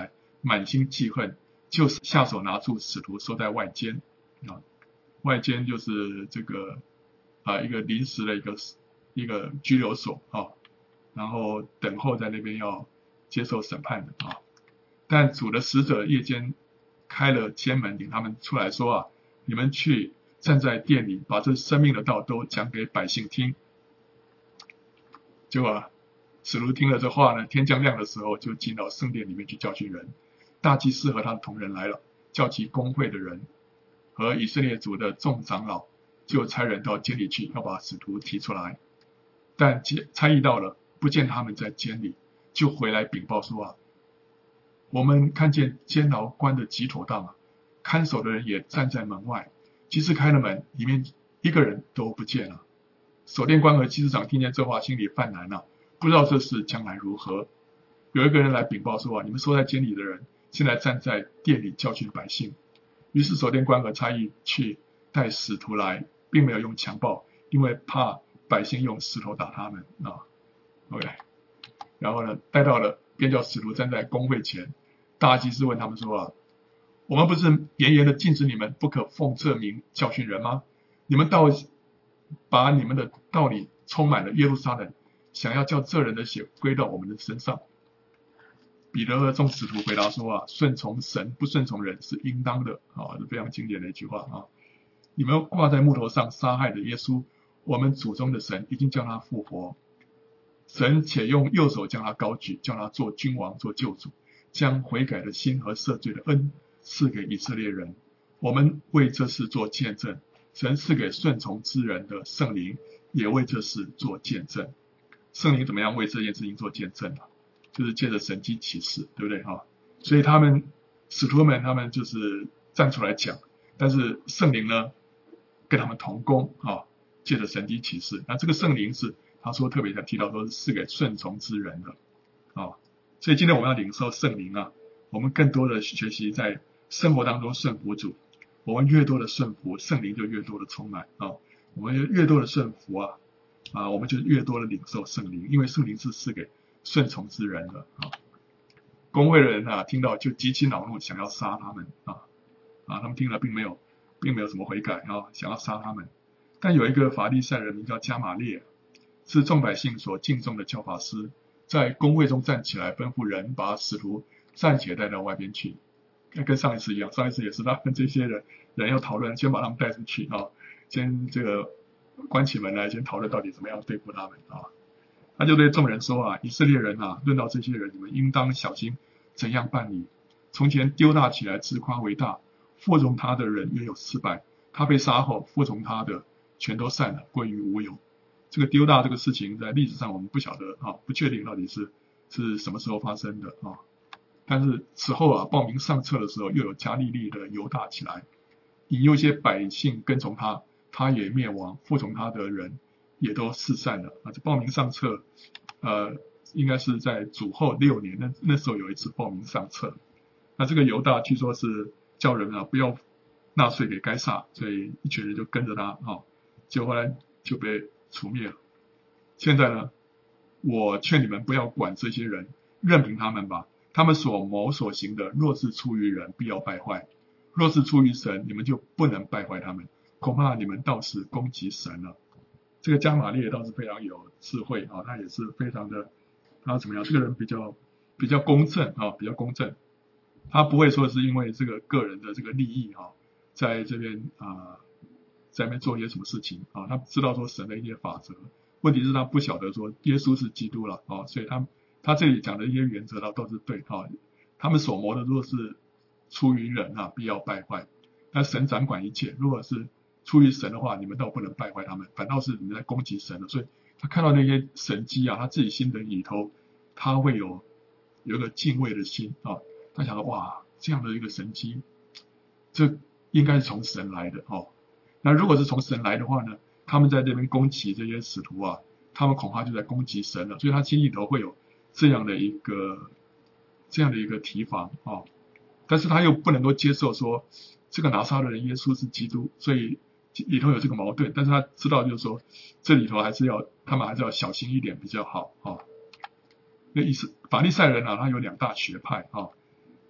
满心记恨，就下手拿住使徒收在外监啊，外监就是这个啊一个临时的一个一个拘留所啊，然后等候在那边要接受审判的啊。但主的使者夜间开了监门，领他们出来说啊，你们去站在殿里，把这生命的道都讲给百姓听。结果啊，使徒听了这话呢，天将亮的时候，就进到圣殿里面去教训人。大祭司和他的同人来了，叫集公会的人和以色列族的众长老，就差人到监里去，要把使徒提出来。但差役到了，不见他们在监里，就回来禀报说啊，我们看见监牢关得极妥当啊，看守的人也站在门外，即使开了门，里面一个人都不见了。守殿官和祭司长听见这话，心里犯难了，不知道这事将来如何。有一个人来禀报说啊，你们收在监里的人，现在站在殿里教训百姓。于是守殿官和差役去带使徒来，并没有用强暴，因为怕百姓用石头打他们啊。OK， 然后呢，带到了，便叫使徒站在公会前。大祭司问他们说啊，我们不是严严的禁止你们不可奉这名教训人吗？你们倒把你们的道理充满了耶路撒冷，想要叫这人的血归到我们的身上。彼得和众使徒回答说啊，顺从神不顺从人是应当的啊，是非常经典的一句话啊。你们挂在木头上杀害的耶稣，我们祖宗的神已经叫他复活，神且用右手将他高举，叫他做君王，做救主，将悔改的心和赦罪的恩赐给以色列人。我们为这事做见证，神赐给顺从之人的圣灵也为这事做见证。圣灵怎么样为这件事情做见证啊？就是借着神迹启示，对不对啊？所以他们使徒们他们就是站出来讲，但是圣灵呢跟他们同工啊，借着神迹启示。那这个圣灵是他说特别的提到说是赐给顺从之人的啊。所以今天我们要领受圣灵啊，我们更多的学习在生活当中顺服主。我们越多的顺服，圣灵就越多的充满啊。我们越多的顺服啊啊，我们就越多的领受圣灵，因为圣灵是赐给顺从之人的啊。公会的人啊，听到就极其恼怒，想要杀他们啊啊！他们听了并没有，并没有什么悔改啊，想要杀他们。但有一个法利赛人名叫加玛列，是众百姓所敬重的教法师，在公会中站起来，吩咐人把使徒暂且带到外边去。跟上一次一样，上一次也是他跟这些人人要讨论，先把他们带出去啊，先这个关起门来，先讨论到底怎么样对付他们啊。他就对众人说啊，以色列人啊，论到这些人，你们应当小心怎样办理。从前丢大起来自夸为大，服从他的人约有四百，他被杀后，服从他的全都散了，归于无有。这个丢大这个事情在历史上我们不晓得啊，不确定到底是是什么时候发生的啊。但是此后啊，报名上册的时候，又有加利利的犹大起来，引诱一些百姓跟从他，他也灭亡，服从他的人也都四散了啊。这报名上册，呃，应该是在主后六年，那那时候有一次报名上册。那这个犹大据说是叫人啊不要纳税给该撒，所以一群人就跟着他啊，结果后来就被除灭了。现在呢，我劝你们不要管这些人，任凭他们吧。他们所谋所行的，若是出于人，必要败坏；若是出于神，你们就不能败坏他们。恐怕你们倒是攻击神了。这个加玛列倒是非常有智慧啊，他也是非常的，他怎么样？这个人比较比较公正啊，比较公正。他不会说是因为这个个人的这个利益啊，在这边啊，在那边做一些什么事情啊？他知道说神的一些法则，问题是他不晓得说耶稣是基督了啊，所以他他这里讲的一些原则呢都是对啊。他们所谋的若是出于人啊，必要败坏；但神掌管一切，如果是出于神的话，你们倒不能败坏他们，反倒是你们在攻击神了。所以他看到那些神迹啊，他自己心的里头，他会有有一个敬畏的心啊。他想说，哇，这样的一个神迹，这应该是从神来的哦。那如果是从神来的话呢，他们在这边攻击这些使徒啊，他们恐怕就在攻击神了。所以他心里头会有这样的一个这样的一个提防啊。但是他又不能够接受说这个拿撒勒人耶稣是基督，所以里头有这个矛盾。但是他知道就是说，这里头还是要他们还是要小心一点比较好啊。那意思法利赛人啊，他有两大学派啊。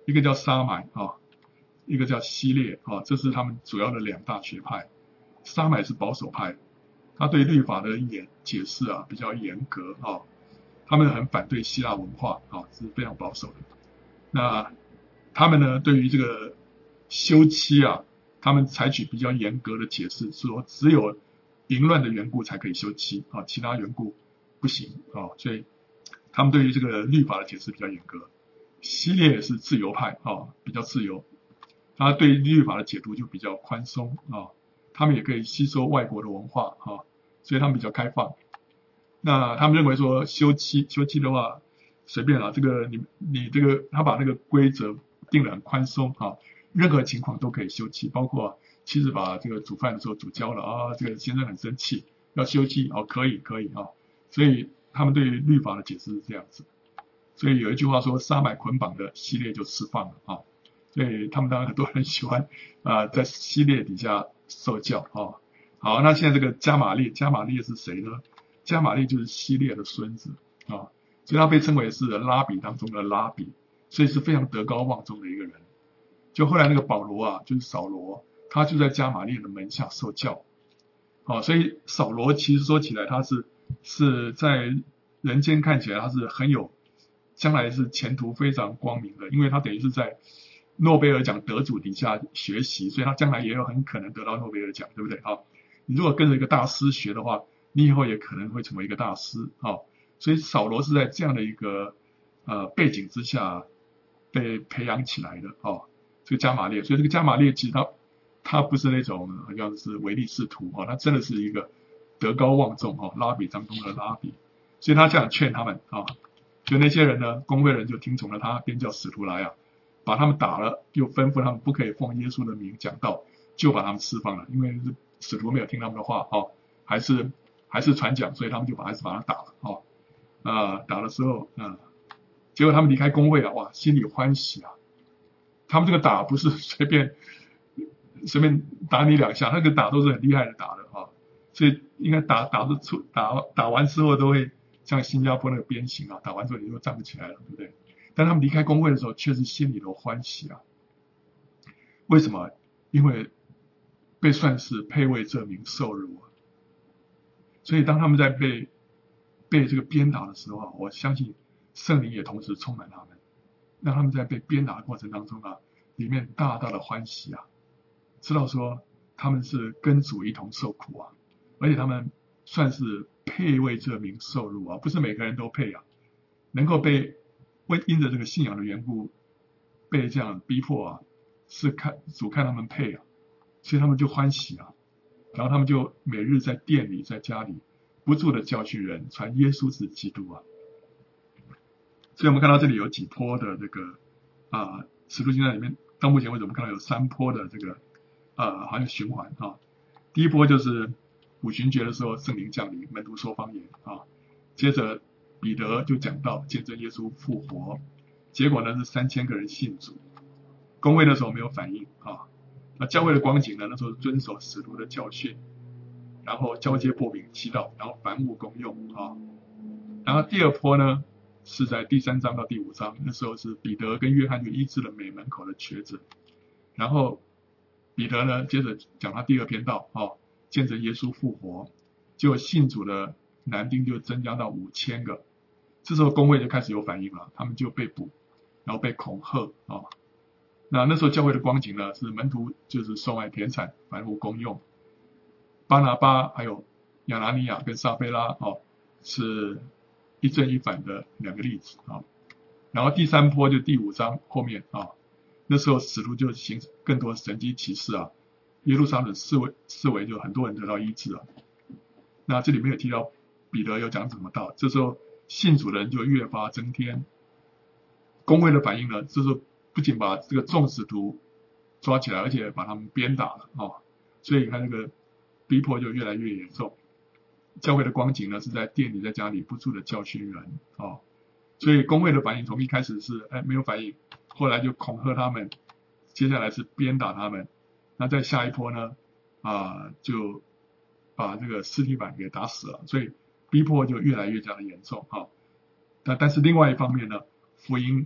一个叫沙买啊，一个叫希列啊，这是他们主要的两大学派。沙买是保守派，他对律法的解解释啊比较严格啊，他们很反对希腊文化啊，是非常保守的。那他们呢，对于这个休妻啊，他们采取比较严格的解释，说只有淫乱的缘故才可以休妻啊，其他缘故不行啊，所以他们对于这个律法的解释比较严格。希列是自由派啊，比较自由，他对律法的解读就比较宽松啊，他们也可以吸收外国的文化啊，所以他们比较开放。那他们认为说休妻休妻的话随便啦，这个你你这个他把那个规则定得很宽松啊，任何情况都可以休妻，包括妻子把这个煮饭的时候煮焦了啊，这个先生很生气要休妻哦，可以可以啊，所以他们对于律法的解释是这样子。所以有一句话说，沙买捆绑的，希列就释放了啊。所以他们当然很多人喜欢啊、呃，在希列底下受教啊。好，那现在这个加玛列，加玛列是谁呢？加玛列就是希列的孙子啊，所以他被称为是拉比当中的拉比，所以是非常德高望重的一个人。就后来那个保罗啊，就是扫罗，他就在加玛列的门下受教。好，所以扫罗其实说起来，他是是在人间看起来他是很有。将来是前途非常光明的，因为他等于是在诺贝尔奖得主底下学习，所以他将来也有很可能得到诺贝尔奖，对不对啊？你如果跟着一个大师学的话，你以后也可能会成为一个大师啊。所以扫罗是在这样的一个呃背景之下被培养起来的啊。这个加玛列，所以这个加玛列其实他他不是那种好像是唯利是图啊，他真的是一个德高望重啊，拉比当中的拉比，所以他这样劝他们啊。就那些人呢，公会人就听从了他，便叫使徒来啊，把他们打了，又吩咐他们不可以奉耶稣的名讲道，就把他们释放了。因为使徒没有听他们的话哦，还是还是传讲，所以他们就把还是把他打了哦。啊、呃，打的时候，嗯、呃，结果他们离开公会啊，哇，心里欢喜啊。他们这个打不是随便随便打你两下，那个打都是很厉害的打的啊，所以应该打打得出打打完之后都会。像新加坡那个鞭刑啊，打完之后你就站不起来了，对不对？但他们离开公会的时候，确实心里头欢喜啊。为什么？因为被算是配位这名受辱啊。所以当他们在被被这个鞭打的时候啊，我相信圣灵也同时充满他们，让他们在被鞭打的过程当中啊，里面大大的欢喜啊，知道说他们是跟主一同受苦啊，而且他们算是配为这名受辱啊，不是每个人都配啊，能够被为因着这个信仰的缘故被这样逼迫啊，是看主看他们配啊，所以他们就欢喜啊，然后他们就每日在店里在家里不住的教训人，传耶稣是基督啊。所以我们看到这里有几波的这个啊，使徒行传里面到目前为止我们看到有三波的这个呃好像循环啊，第一波就是五旬节的时候，圣灵降临，门徒说方言啊。接着彼得就讲到见证耶稣复活，结果呢是三千个人信主。公会的时候没有反应啊。那教会的光景呢，那时候遵守使徒的教训，然后交接擘饼祈祷，然后凡物公用啊。然后第二波呢是在第三章到第五章，那时候是彼得跟约翰就医治了美门口的瘸子，然后彼得呢接着讲他第二篇道啊。见证耶稣复活，结果信主的男丁就增加到五千个，这时候公会就开始有反应了，他们就被捕，然后被恐吓啊。那那时候教会的光景呢，是门徒就是售卖田产，凡物公用。巴拿巴还有亚拿尼亚跟撒非拉哦，是一正一反的两个例子啊。然后第三波就第五章后面啊，那时候使徒就行更多神迹奇事啊。耶路撒冷四围四围就很多人得到医治啊。那这里面有提到彼得有讲怎么道，这时候信主的人就越发增添。公会的反应呢，这时候不仅把这个众使徒抓起来，而且把他们鞭打了啊。所以你看那个逼迫就越来越严重。教会的光景呢，是在店里在家里不住的教训人啊。所以公会的反应从一开始是哎没有反应，后来就恐吓他们，接下来是鞭打他们。那在下一波呢，啊，就把这个司提反给打死了，所以逼迫就越来越加的严重啊。但但是另外一方面呢，福音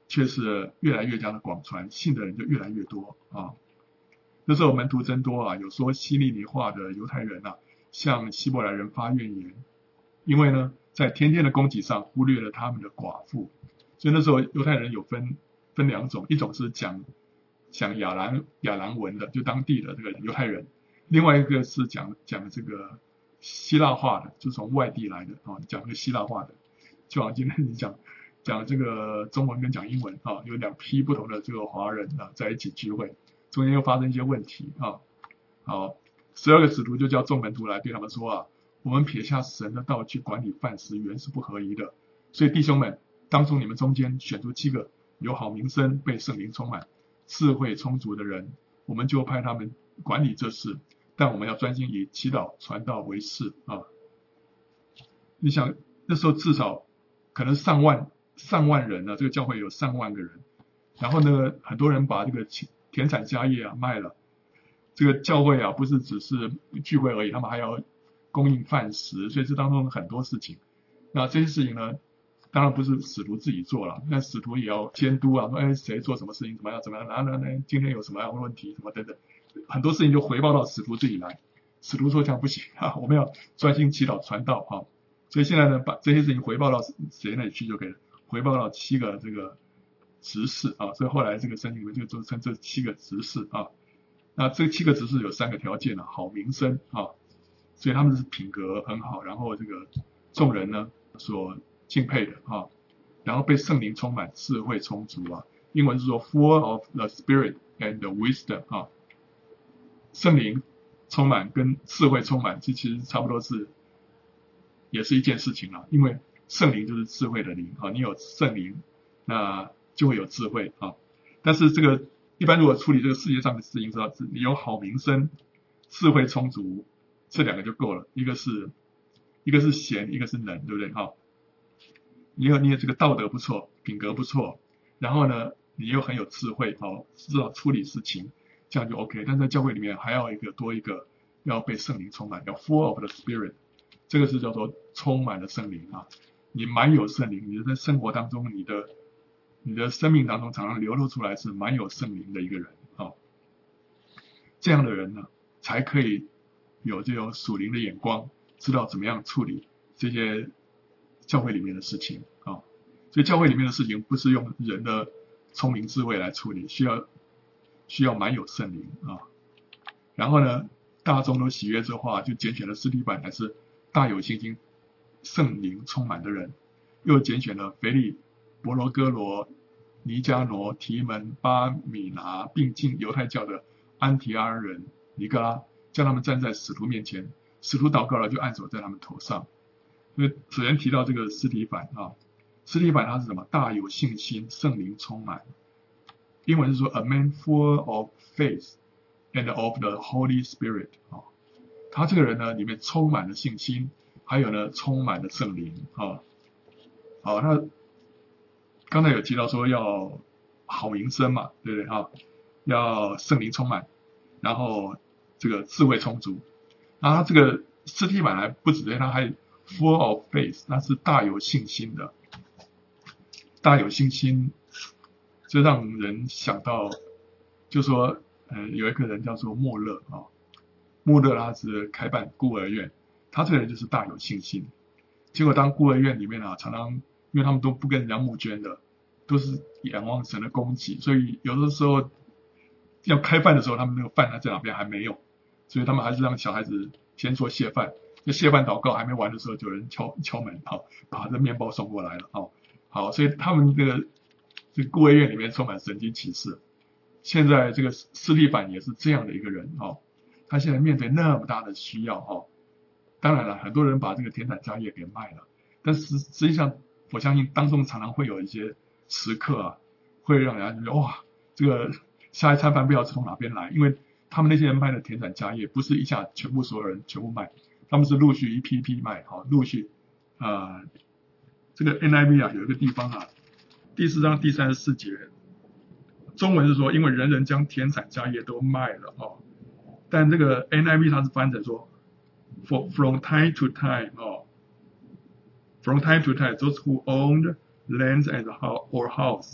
却是越来越加的广传，信的人就越来越多啊。那时候门徒增多啊，有说希利尼话的犹太人啊，向希伯来人发怨言，因为呢，在天天的供给上忽略了他们的寡妇，所以那时候犹太人有分分两种，一种是讲讲亚兰亚兰文的，就当地的这个犹太人，另外一个是讲讲这个希腊话的，就从外地来的啊，讲这个希腊话的，就好像今天你讲讲这个中文跟讲英文啊，有两批不同的这个华人啊在一起聚会，中间又发生一些问题啊。好，十二个使徒就叫众门徒来对他们说啊，我们撇下神的道去管理饭食，原是不合宜的。所以弟兄们，当从你们中间选出七个有好名声、被圣灵充满、智慧充足的人，我们就派他们管理这事。但我们要专心以祈祷、传道为事啊。你想那时候至少可能上万上万人呢、啊，这个教会有上万个人，然后呢，很多人把这个田产家业啊卖了。这个教会啊，不是只是聚会而已，他们还要供应饭食，所以这当中很多事情。那这些事情呢，当然不是使徒自己做了，那使徒也要监督啊，说哎谁做什么事情怎么样怎么样，然后呢今天有什么样的问题什么等等，很多事情就回报到使徒自己来。使徒说这样不行啊，我们要专心祈祷传道啊。所以现在呢，把这些事情回报到谁那里去就可以了，回报到七个这个执事啊。所以后来这个圣经里面就就称这七个执事啊。那这七个执事有三个条件啊，好名声啊，所以他们是品格很好，然后这个众人呢所敬佩的啊，然后被圣灵充满，智慧充足啊。英文是说 full of the spirit and the wisdom 啊，圣灵充满跟智慧充满，这其实差不多是也是一件事情啊，因为圣灵就是智慧的灵啊，你有圣灵，那就会有智慧啊。但是这个一般如果处理这个世界上的事情，知道你有好名声、智慧充足，这两个就够了。一个是一个是贤，一个是能，对不对？哈，你有你有这个道德不错，品格不错，然后呢，你又很有智慧，好知道处理事情，这样就 OK。但在教会里面还要一个多一个，要被圣灵充满，要 full of the spirit， 这个是叫做充满了圣灵啊。你满有圣灵，你在生活当中，你的你的生命当中常常流露出来是满有圣灵的一个人啊。这样的人呢，才可以有这种属灵的眼光，知道怎么样处理这些教会里面的事情啊。所以教会里面的事情不是用人的聪明智慧来处理，需要需要满有圣灵啊。然后呢，大众都喜悦这话，就拣选了司提反，还是大有信心、圣灵充满的人，又拣选了腓利、伯罗哥罗、尼加挪、提门、巴米拿，并进犹太教的安提阿人尼哥拉，叫他们站在使徒面前。使徒祷告了，就按手在他们头上。因为首先提到这个司提反啊，司提反他是什么？大有信心，圣灵充满。英文是说 a man full of faith and of the Holy Spirit 啊，他这个人呢，里面充满了信心，还有呢，充满了圣灵啊。好，那刚才有提到说要好名声嘛，对不对啊？要圣灵充满，然后这个智慧充足。然后他这个司提反还不止这样，他还 full of faith， 那是大有信心的。大有信心，这让人想到，就说，呃，有一个人叫做莫勒啊，莫勒他是开办孤儿院，他这个人就是大有信心。结果当孤儿院里面啊，常常因为他们都不跟人家募捐的，都是仰望神的供给，所以有的时候要开饭的时候，他们那个饭还在哪边还没有，所以他们还是让小孩子先做谢饭。这谢饭祷告还没完的时候，就有人敲敲门，好，把这面包送过来了，好，好，所以他们这个这个孤儿院里面充满神迹奇事。现在这个司提反也是这样的一个人哦，他现在面对那么大的需要哦，当然了，很多人把这个田产家业给卖了，但实实际上我相信当中常常会有一些时刻啊，会让人家觉得哇，这个下一餐饭不知道从哪边来，因为他们那些人卖的田产家业不是一下全部所有人全部卖，他们是陆续一批一批卖，好，陆续啊、呃，这个 N I V 啊有一个地方啊，第四章第三十四节，中文是说因为人人将田产家业都卖了哦，但这个 N I V 它是翻成说 For, from time to time 哦 ，from time to time those who owned lands and or house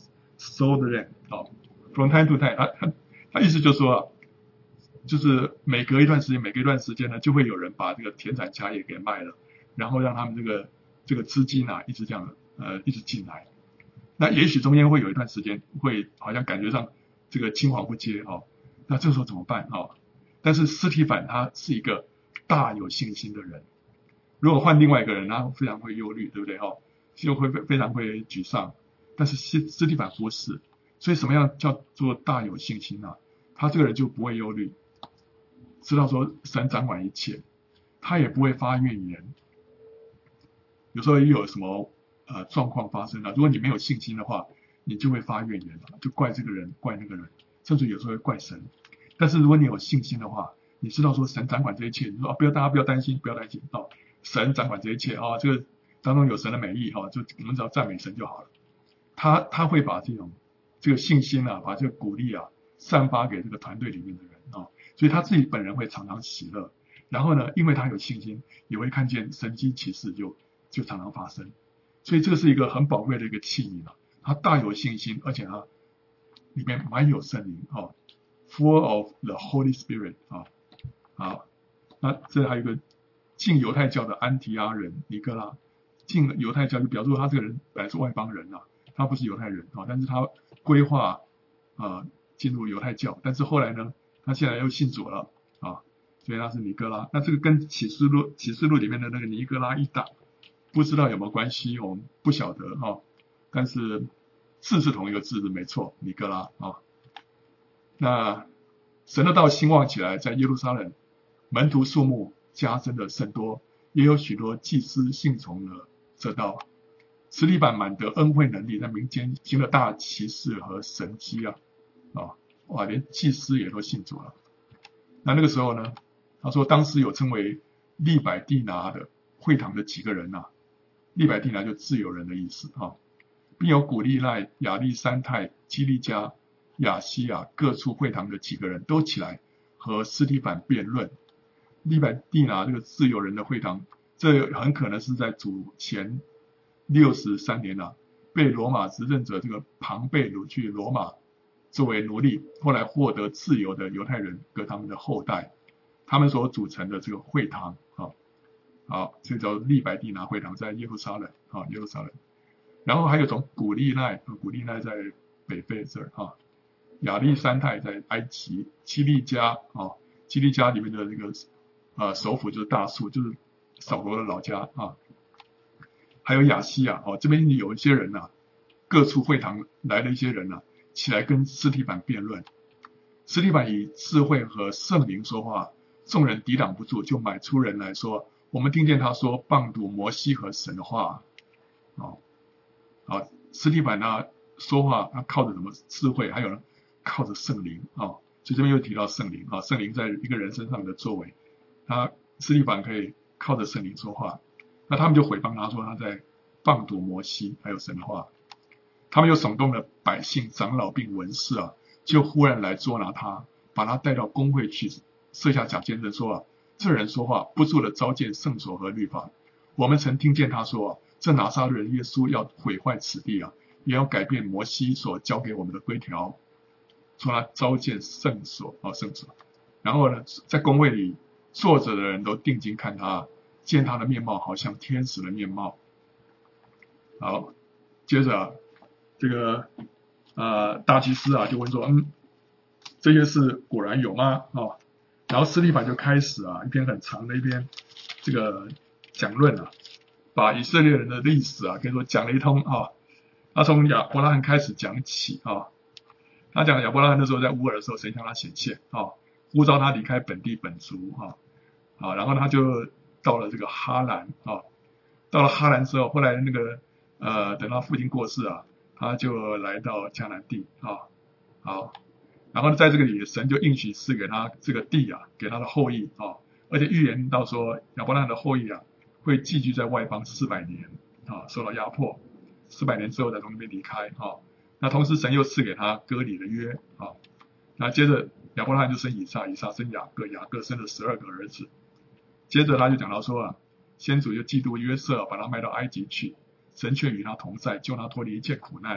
sold them 哦 from time to time， 他他他意思就是说啊，就是每隔一段时间，每隔一段时间呢，就会有人把这个田产家业给卖了，然后让他们这个这个资金啊一直这样呃一直进来。那也许中间会有一段时间会好像感觉上这个青黄不接哦，那这时候怎么办哦？但是司提反他是一个大有信心的人，如果换另外一个人，他非常会忧虑，对不对哦？就会非常会沮丧。但是司司提反不是，所以什么样叫做大有信心啊？他这个人就不会忧虑，知道说神掌管一切，他也不会发怨言。有时候一有什么呃状况发生了，如果你没有信心的话，你就会发怨言了，就怪这个人，怪那个人，甚至有时候会怪神。但是如果你有信心的话，你知道说神掌管这一切，你说、哦、不要大家不要担心，不要担心哦，神掌管这一切啊、哦，这个当中有神的美意哈、哦，就我们只要赞美神就好了。他他会把这种这个信心啊，把这个鼓励啊，散发给这个团队里面的人啊、哦，所以他自己本人会常常喜乐。然后呢，因为他有信心，也会看见神迹奇事就就常常发生。所以这个是一个很宝贵的一个器皿了。他大有信心，而且他里面满有圣灵哦 ，full of the Holy Spirit 啊。好，那这还有一个进犹太教的安提阿人尼哥拉，进犹太教就表示他这个人本来是外邦人啊，他不是犹太人啊，但是他规划啊进入犹太教，但是后来呢，他现在又信主了啊，所以他是尼哥拉。那这个跟启示录启示录里面的那个尼哥拉一党，不知道有没有关系，我们不晓得哈、哦，但是字是同一个字的，没错，尼哥拉啊。那神的道兴旺起来，在耶路撒冷，门徒数目加增的甚多，也有许多祭司信从了这道。司提反满得恩惠能力，在民间行了大奇事和神迹啊啊，哇，连祭司也都信主了。那那个时候呢，他说当时有称为利百地拿的会堂的几个人啊，利百地拿就自由人的意思啊，并有古利奈、亚历山泰、基利加、亚西亚各处会堂的几个人都起来和司提反辩论。利百地拿这个自由人的会堂，这很可能是在主前六十三年啊，被罗马执政者这个庞贝掳去罗马作为奴隶，后来获得自由的犹太人和他们的后代，他们所组成的这个会堂啊，好，这叫利百地拿会堂，在耶路撒冷啊，耶路撒冷。然后还有从古利奈，古利奈在北非这儿啊，亚历山泰在埃及，基利加啊，基利加里面的这个呃首府就是大树，就是扫罗的老家啊。还有亚西亚哦，这边有一些人呐、啊，各处会堂来了一些人呐、啊，起来跟司提反辩论。司提反以智慧和圣灵说话，众人抵挡不住，就买出人来说，我们听见他说谤读摩西和神的话。哦，好，司提反呢说话，他靠着什么智慧？还有呢，靠着圣灵啊、哦。所以这边又提到圣灵啊，圣灵在一个人身上的作为，他司提反可以靠着圣灵说话。那他们就毁谤他说他在谤读摩西还有神的话，他们又耸动了百姓、长老并文士啊，就忽然来捉拿他，把他带到公会去，设下假见证说啊，这人说话不住的糟践圣所和律法。我们曾听见他说啊，这拿撒勒人耶稣要毁坏此地啊，也要改变摩西所交给我们的规条，说他糟践圣所啊圣所。然后呢，在公会里坐着的人都定睛看他。见他的面貌好像天使的面貌。好，接着、啊、这个呃大祭司啊就问说，嗯，这些事果然有吗？哦，然后司提反就开始啊一篇很长的一篇这个讲论啊，把以色列人的历史啊可以说讲了一通啊。他从亚伯拉罕开始讲起啊，他讲亚伯拉罕那时候在乌尔的时候，神向他显现啊，呼召他离开本地本族啊，啊，然后他就到了这个哈兰啊，到了哈兰之后，后来那个呃，等他父亲过世啊，他就来到迦南地啊，好，然后在这个里，神就应许赐给他这个地啊，给他的后裔啊，而且预言到说亚伯拉罕的后裔啊，会寄居在外邦四百年啊，受到压迫，四百年之后才从那边离开啊。那同时神又赐给他割礼的约啊，那接着亚伯拉罕就生以撒，以撒生雅各，雅各生了十二个儿子。接着他就讲到说啊，先祖就嫉妒约瑟，把他卖到埃及去，神却与他同在，救他脱离一切苦难，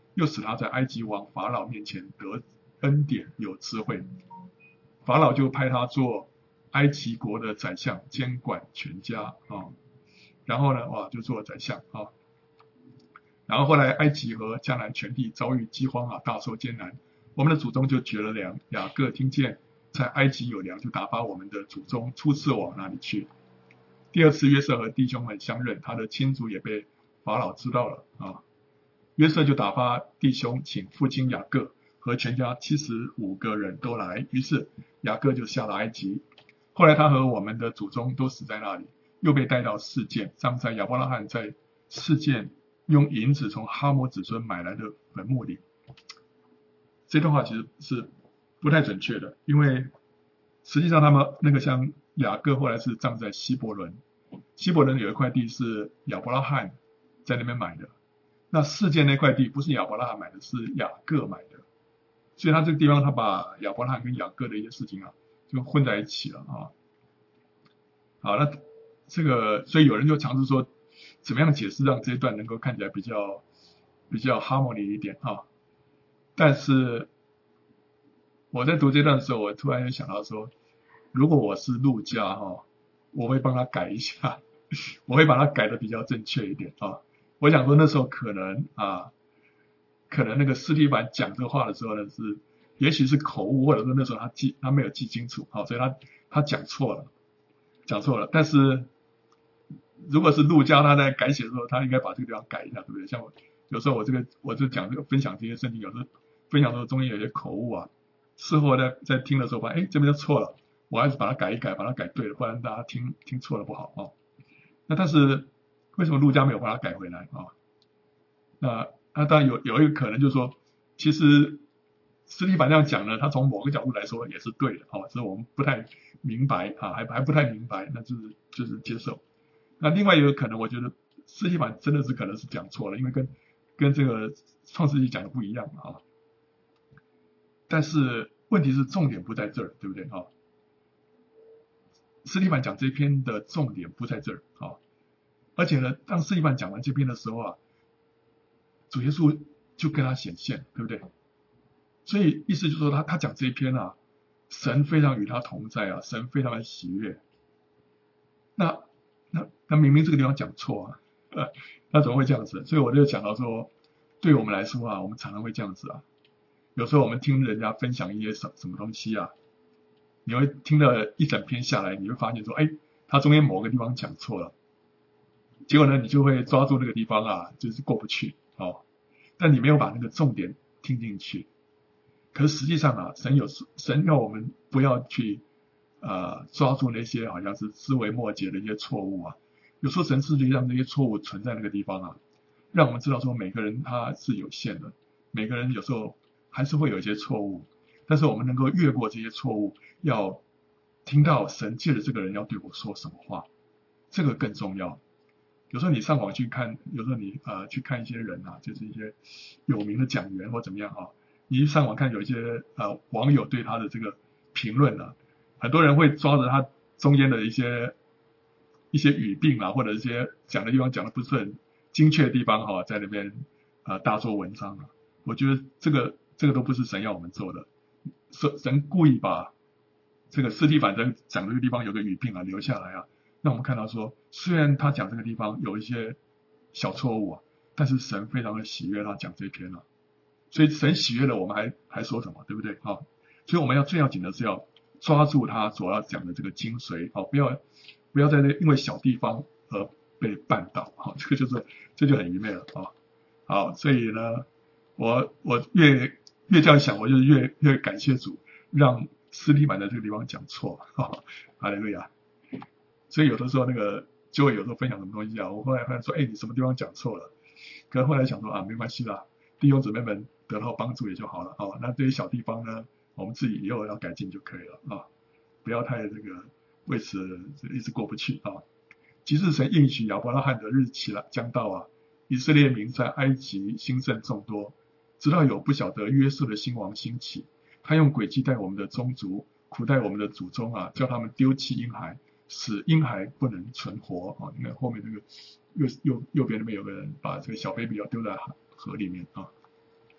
又使他在埃及王法老面前得恩典，有智慧。法老就派他做埃及国的宰相，监管全家啊。然后呢，哇，就做了宰相啊。然后后来埃及和迦南全地遭遇饥荒啊，大受艰难。我们的祖宗就绝了粮，雅各听见在埃及有粮，就打发我们的祖宗初次往那里去。第二次约瑟和弟兄们相认，他的亲族也被法老知道了啊。约瑟就打发弟兄请父亲雅各和全家七十五个人都来，于是雅各就下了埃及。后来他和我们的祖宗都死在那里，又被带到示剑，葬在亚伯拉罕在示剑用银子从哈摩子孙买来的坟墓里。这段话其实是不太准确的，因为实际上他们那个像雅各后来是葬在希伯伦，希伯伦有一块地是亚伯拉罕在那边买的，那示剑那块地不是亚伯拉罕买的，是雅各买的，所以他这个地方他把亚伯拉罕跟雅各的一些事情啊就混在一起了啊。好，那这个所以有人就尝试说怎么样解释让这一段能够看起来比较比较 harmony 一点啊。但是我在读这段的时候，我突然就想到说，如果我是路加哈，我会帮他改一下，我会把它改的比较正确一点啊。我想说那时候可能啊，可能那个司提反讲这话的时候呢，是也许是口误，或者说那时候他记他没有记清楚，好，所以他他讲错了，讲错了。但是如果是路加他在改写的时候，他应该把这个地方改一下，对不对？像我有时候我这个我就讲这个分享这些圣经，有时候分享的时候中间有些口误啊，事后在在听的时候发现，哎，这边就错了，我还是把它改一改，把它改对了，不然大家听听错了不好啊。那但是为什么路加没有把它改回来啊？那那当然有有一个可能就是说，其实司提反这样讲呢，他从某个角度来说也是对的啊，只是我们不太明白啊，还还不太明白，那就是就是接受。那另外一个可能，我觉得司提反真的是可能是讲错了，因为跟跟这个创世纪讲的不一样啊。但是问题是重点不在这儿，对不对啊？司提反讲这篇的重点不在这儿啊，而且呢，当司提反讲完这篇的时候啊，主耶稣就跟他显现，对不对？所以意思就是说他他讲这一篇啊，神非常与他同在啊，神非常的喜悦。那那那明明这个地方讲错啊，呃，那怎么会这样子？所以我就讲到说，对我们来说啊，我们常常会这样子啊。有时候我们听人家分享一些什什么东西啊，你会听了一整篇下来，你会发现说，哎，他中间某个地方讲错了，结果呢，你就会抓住那个地方啊，就是过不去哦。但你没有把那个重点听进去。可是实际上啊，神有神要我们不要去呃抓住那些好像是枝微末节的一些错误啊。有时候神是让这些错误存在那个地方啊，让我们知道说每个人他是有限的，每个人有时候还是会有一些错误，但是我们能够越过这些错误，要听到神借着这个人要对我说什么话，这个更重要。有时候你上网去看，有时候你呃去看一些人啊，就是一些有名的讲员或怎么样啊，你一上网看有一些呃网友对他的这个评论啊，很多人会抓着他中间的一些一些语病啊，或者一些讲的地方讲的不是很精确的地方哈、啊，在那边呃大做文章啊。我觉得这个这个都不是神要我们做的，神神故意把这个司提反正讲这个地方有个语病啊留下来啊。让我们看到说，虽然他讲这个地方有一些小错误啊，但是神非常的喜悦他讲这篇啊，所以神喜悦了，我们还还说什么，对不对啊？所以我们要最要紧的是要抓住他所要讲的这个精髓啊，不要不要在那因为小地方而被绊倒啊，这个就是这就很愚昧了啊。好，所以呢，我我越越这样想，我就越越感谢主，让司提反在这个地方讲错啊，哈利路亚。所以有的时候那个就会有时候分享什么东西啊，我后来发现说，哎，你什么地方讲错了？可是后来想说啊，没关系啦，弟兄姊妹们得到帮助也就好了啊。那这些小地方呢，我们自己以后要改进就可以了啊，不要太这个为此一直过不去啊。即使神应许亚伯拉罕的日期了将到啊，以色列民在埃及兴盛众多，直到有不晓得约瑟的新王兴起，他用诡计待我们的宗族，苦待我们的祖宗啊，叫他们丢弃婴孩。使婴孩不能存活啊！你看后面这个右右右边那边有个人把这个小 baby 要丢在河里面啊。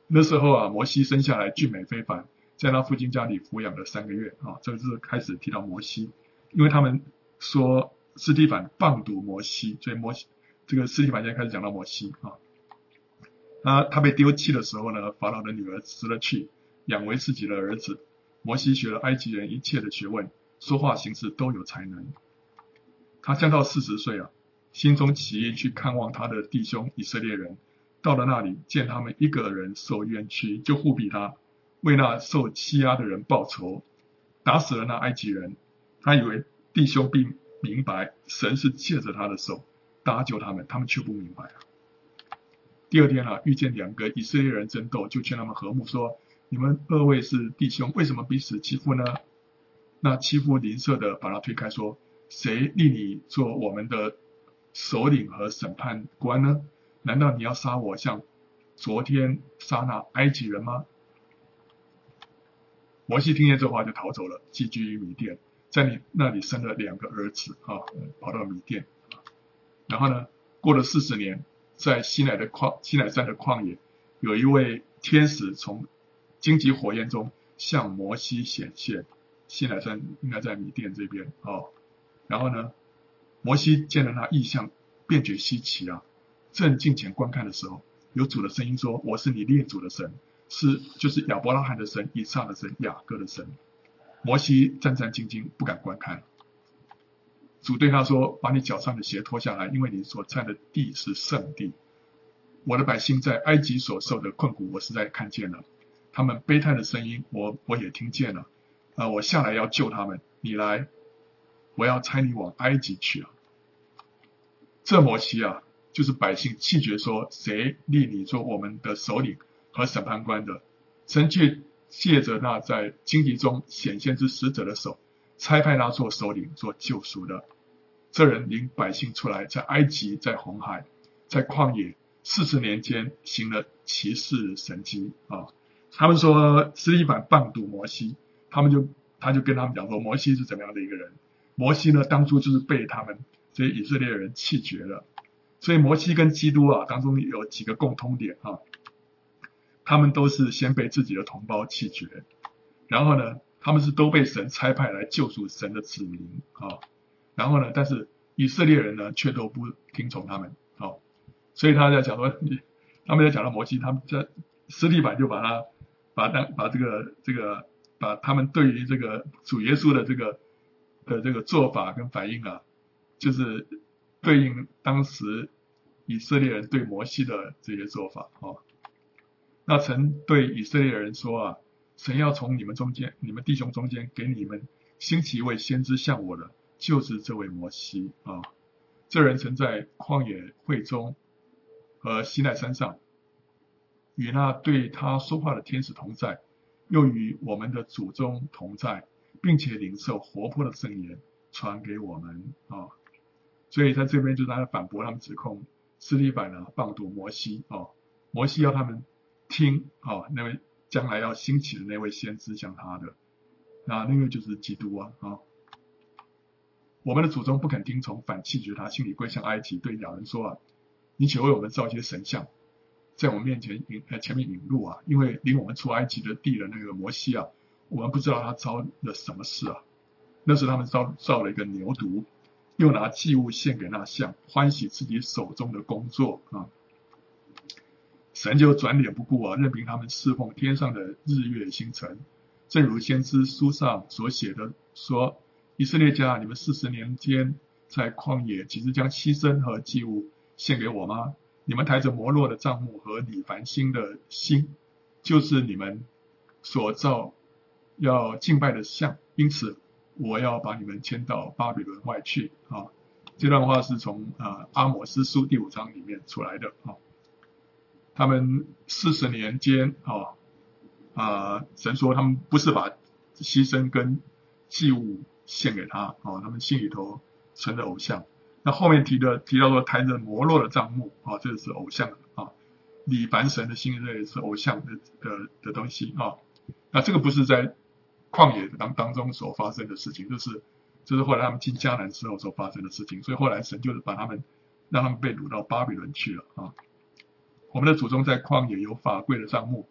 那时候啊，摩西生下来俊美非凡，在他父亲家里抚养了三个月啊。这个是开始提到摩西，因为他们说司提反谤读摩西，所以摩西这个司提反现在开始讲到摩西啊。那他被丢弃的时候呢，法老的女儿死了去，养为自己的儿子。摩西学了埃及人一切的学问，说话行事都有才能。他将到四十岁啊，心中起意去看望他的弟兄以色列人。到了那里，见他们一个人受冤屈，就护庇他，为那受欺压的人报仇，打死了那埃及人。他以为弟兄必明白神是借着他的手搭救他们，他们却不明白啊。第二天啊，遇见两个以色列人争斗，就劝他们和睦，说：你们二位是弟兄，为什么彼此欺负呢？那欺负邻舍的把他推开，说：谁立你做我们的首领和审判官呢？难道你要杀我，像昨天杀那埃及人吗？摩西听见这话就逃走了，寄居于米甸，在你那里生了两个儿子啊，跑到米甸。然后呢，过了四十年，在西乃的旷西乃山的旷野，有一位天使从荆棘火焰中向摩西显现。西乃山应该在米甸这边哦。然后呢，摩西见了那异象，便觉稀奇啊。正近前观看的时候，有主的声音说：我是你列祖的神，是就是亚伯拉罕的神、以撒的神、雅各的神。摩西战战兢兢，不敢观看。主对他说：把你脚上的鞋脱下来，因为你所站的地是圣地。我的百姓在埃及所受的困苦，我实在看见了，他们悲叹的声音，我我也听见了。啊，我下来要救他们，你来，我要差你往埃及去啊。这摩西啊，就是百姓弃绝说：谁立你做我们的首领和审判官的？神却借着那在荆棘中显现之使者的手，差派他做首领，做救赎的。这人领百姓出来，在埃及，在红海，在旷野四十年间行了奇事神迹啊！他们说司提反谤读摩西，他们就他就跟他们讲说，摩西是怎么样的一个人？摩西呢，当初就是被他们这些以色列人弃绝了。所以摩西跟基督啊当中有几个共通点啊，他们都是先被自己的同胞弃绝，然后呢，他们是都被神差派来救赎神的子民啊，然后呢，但是以色列人呢却都不听从他们啊，所以他在讲说，他们在讲到摩西，他们在司提反就把他把当把这个这个把他们对于这个主耶稣的这个的这个做法跟反应啊，就是对应当时以色列人对摩西的这些做法啊。那曾对以色列人说啊，神要从你们中间，你们弟兄中间给你们兴起一位先知像我的，就是这位摩西啊。这人曾在旷野会中和西奈山上，与那对他说话的天使同在，又与我们的祖宗同在，并且领受活泼的圣言传给我们啊。所以在这边就在反驳他们指控司提反呢谤读摩西啊，摩西要他们听啊，那位将来要兴起的那位先知像他的，那那个就是基督啊啊。我们的祖宗不肯听从，反弃绝他，心里归向埃及，对亚伦说啊，你且为我们造一些神像，在我们面前引呃前面引路啊，因为领我们出埃及的地的那个摩西啊，我们不知道他遭了什么事啊。那时他们造造了一个牛犊，又拿祭物献给那像，欢喜自己手中的工作啊。神就转脸不顾啊，任凭他们侍奉天上的日月星辰，正如先知书上所写的说：以色列家，你们四十年间在旷野，岂是将牺牲和祭物献给我吗？你们抬着摩洛的帐幕和李凡星的星，就是你们所造要敬拜的像，因此我要把你们迁到巴比伦外去啊。这段话是从啊阿摩司书第五章里面出来的啊。他们四十年间啊啊，神说他们不是把牺牲跟祭物献给他啊，他们心里头存着偶像。那后面提的提到说抬着摩洛的帐幕啊，这是偶像啊，李凡神的心这也是偶像的的的东西啊。那这个不是在旷野当当中所发生的事情，就是就是后来他们进迦南之后所发生的事情，所以后来神就是把他们让他们被掳到巴比伦去了啊。我们的祖宗在旷野有法柜的帐幕，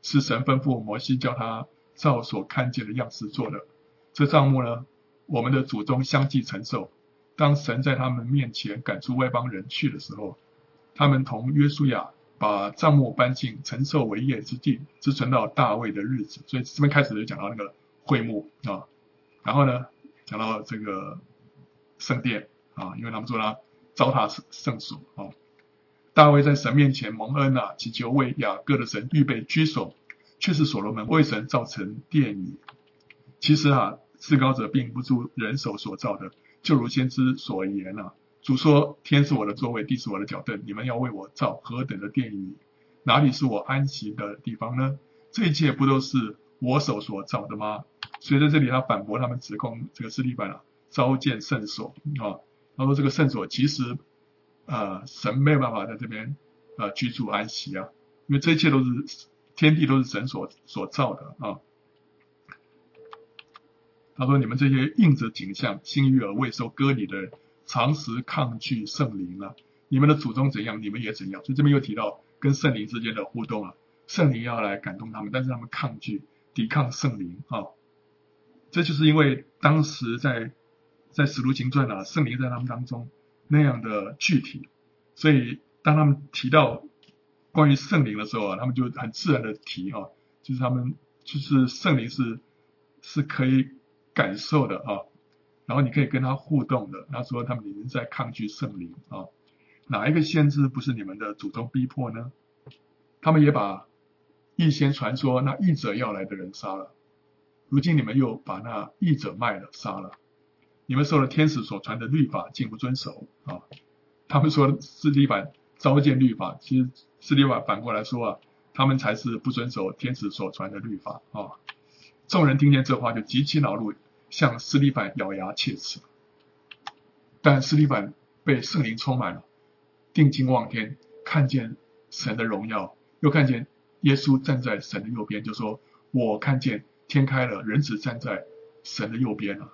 是神吩咐摩西叫他照所看见的样式做的。这帐幕呢，我们的祖宗相继承受。当神在他们面前赶出外邦人去的时候，他们同约书亚把帐幕搬进承受为业之地，直存到大卫的日子。所以这边开始就讲到那个会幕啊，然后呢，讲到这个圣殿啊，因为他们说他糟蹋圣所啊。大卫在神面前蒙恩啊，祈求为雅各的神预备居所，却是所罗门为神造成殿宇。其实啊，至高者并不住人手所造的，就如先知所言啊，主说：天是我的座位，地是我的脚凳，你们要为我造何等的殿宇，哪里是我安息的地方呢？这一切不都是我手所造的吗？所以在这里他反驳他们指控这个司提反啊召见圣所啊，他说这个圣所其实呃神没有办法在这边呃居住安息啊，因为这一切都是天地都是神所所造的啊。他说：“你们这些应着景象、心欲而未受割礼的人，常时抗拒圣灵啊！你们的祖宗怎样，你们也怎样。”所以这边又提到跟圣灵之间的互动啊，圣灵要来感动他们，但是他们抗拒、抵抗圣灵啊。这就是因为当时在在使徒行传啊，圣灵在他们当中那样的具体，所以当他们提到关于圣灵的时候啊，他们就很自然的提啊，就是他们就是圣灵是是可以感受的啊，然后你可以跟他互动的。他说他们你们在抗拒圣灵啊，哪一个先知不是你们的祖宗逼迫呢？他们也把预先传说那义者要来的人杀了，如今你们又把那义者卖了杀了。你们受了天使所传的律法，竟不遵守啊！他们说司提反召见律法，其实司提反反过来说啊，他们才是不遵守天使所传的律法啊！众人听见这话就极其恼怒，向司提反咬牙切齿。但司提反被圣灵充满了，定睛望天，看见神的荣耀，又看见耶稣站在神的右边，就说：我看见天开了，人子站在神的右边了。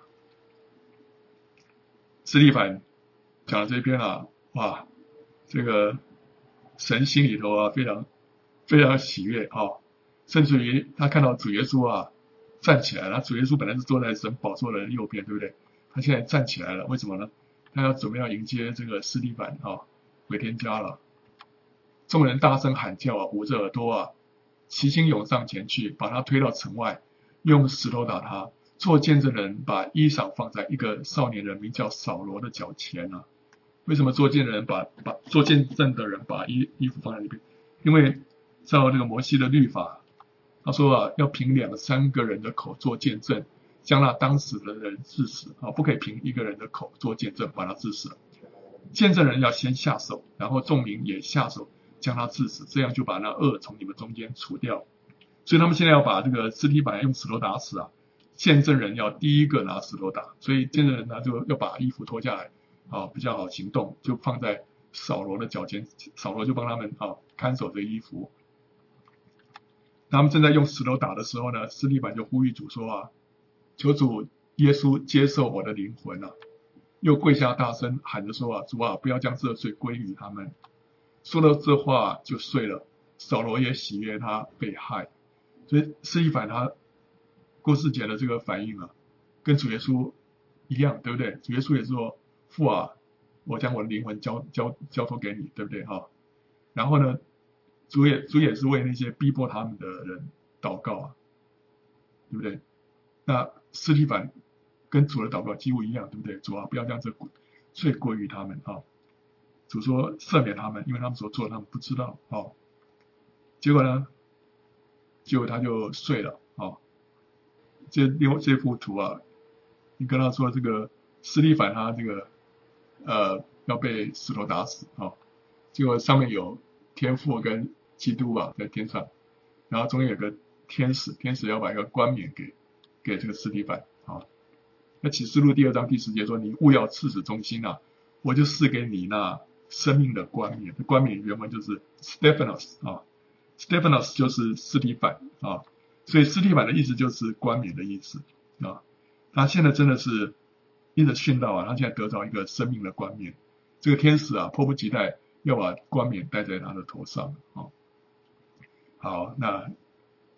司提反讲到这边啊，哇，这个神心里头啊非常非常喜悦啊，甚至于他看到主耶稣啊站起来了。主耶稣本来是坐在神宝座的右边，对不对？他现在站起来了，为什么呢？他要准备要迎接这个司提反啊回天家了。众人大声喊叫啊，捂着耳朵啊，齐心涌上前去，把他推到城外，用石头打他。做见证人把衣裳放在一个少年人名叫扫罗的脚前啊。为什么做见证人把把做见证的人把衣衣服放在那边？因为照这个摩西的律法，他说啊，要凭两三个人的口做见证，将那当时的人致死啊，不可以凭一个人的口做见证把他致死。见证人要先下手，然后众民也下手将他致死，这样就把那恶从你们中间除掉。所以他们现在要把这个司提反用石头打死啊，见证人要第一个拿石头打，所以见证人呢就要把衣服脱下来啊，比较好行动，就放在扫罗的脚前，扫罗就帮他们啊看守这衣服。他们正在用石头打的时候呢，司提反就呼吁主说啊，求主耶稣接受我的灵魂啊，又跪下大声喊着说啊，主啊，不要将这罪归于他们。说了这话就睡了，扫罗也喜悦他被害。所以司提反他过世前的这个反应啊，跟主耶稣一样，对不对？主耶稣也说：父啊，我将我的灵魂交交交托给你，对不对哈？然后呢，主也主也是为那些逼迫他们的人祷告啊，对不对？那司提反跟主的祷告几乎一样，对不对？主啊，不要将这罪归于他们啊！主说赦免他们，因为他们所做的他们不知道啊。结果呢，结果他就睡了啊。这另外这幅图啊，你跟他说这个司提反他这个呃要被石头打死啊，结果上面有天父跟基督啊在天上，然后中间有个天使，天使要把一个冠冕给给这个司提反啊。那启示录第二章第十节说：你务要赤子忠心啊，我就赐给你那生命的冠冕。冠冕原文就是 Stephanos 啊 ，Stephanos 就是司提反啊。所以司提反的意思就是冠冕的意思啊，他现在真的是因着殉道啊，他现在得到一个生命的冠冕。这个天使啊，迫不及待要把冠冕戴在他的头上啊。好，那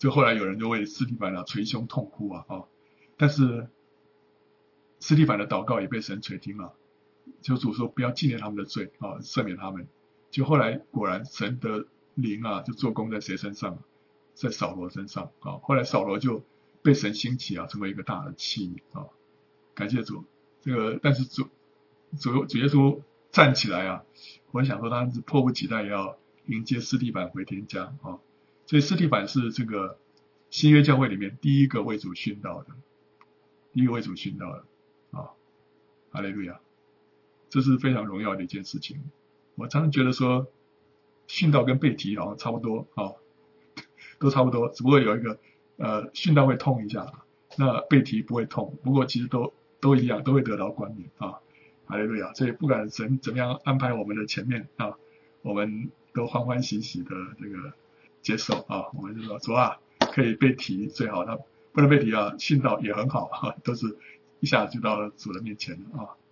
就后来有人就为司提反啊捶胸痛哭啊啊，但是司提反的祷告也被神垂听了，就主说不要纪念他们的罪啊，赦免他们。就后来果然神的灵啊就做工在谁身上，在扫罗身上啊，后来扫罗就被神兴起啊，成为一个大的器皿啊，感谢主。这个但是主主主耶稣站起来啊，我想说他是迫不及待要迎接司提反回天家啊，所以司提反是这个新约教会里面第一个为主殉道的，第一个为主殉道的啊，哈利路亚，这是非常荣耀的一件事情。我常常觉得说殉道跟被提好像差不多啊，都差不多，只不过有一个呃殉道会痛一下，那被提不会痛，不过其实都都一样，都会得到冠冕啊，哈利路亚。所以不管神怎么样安排我们的前面啊，我们都欢欢喜喜的这个接受啊，我们就说主啊可以被提最好，那不能被提啊殉道也很好啊，都是一下就到了主的面前了啊。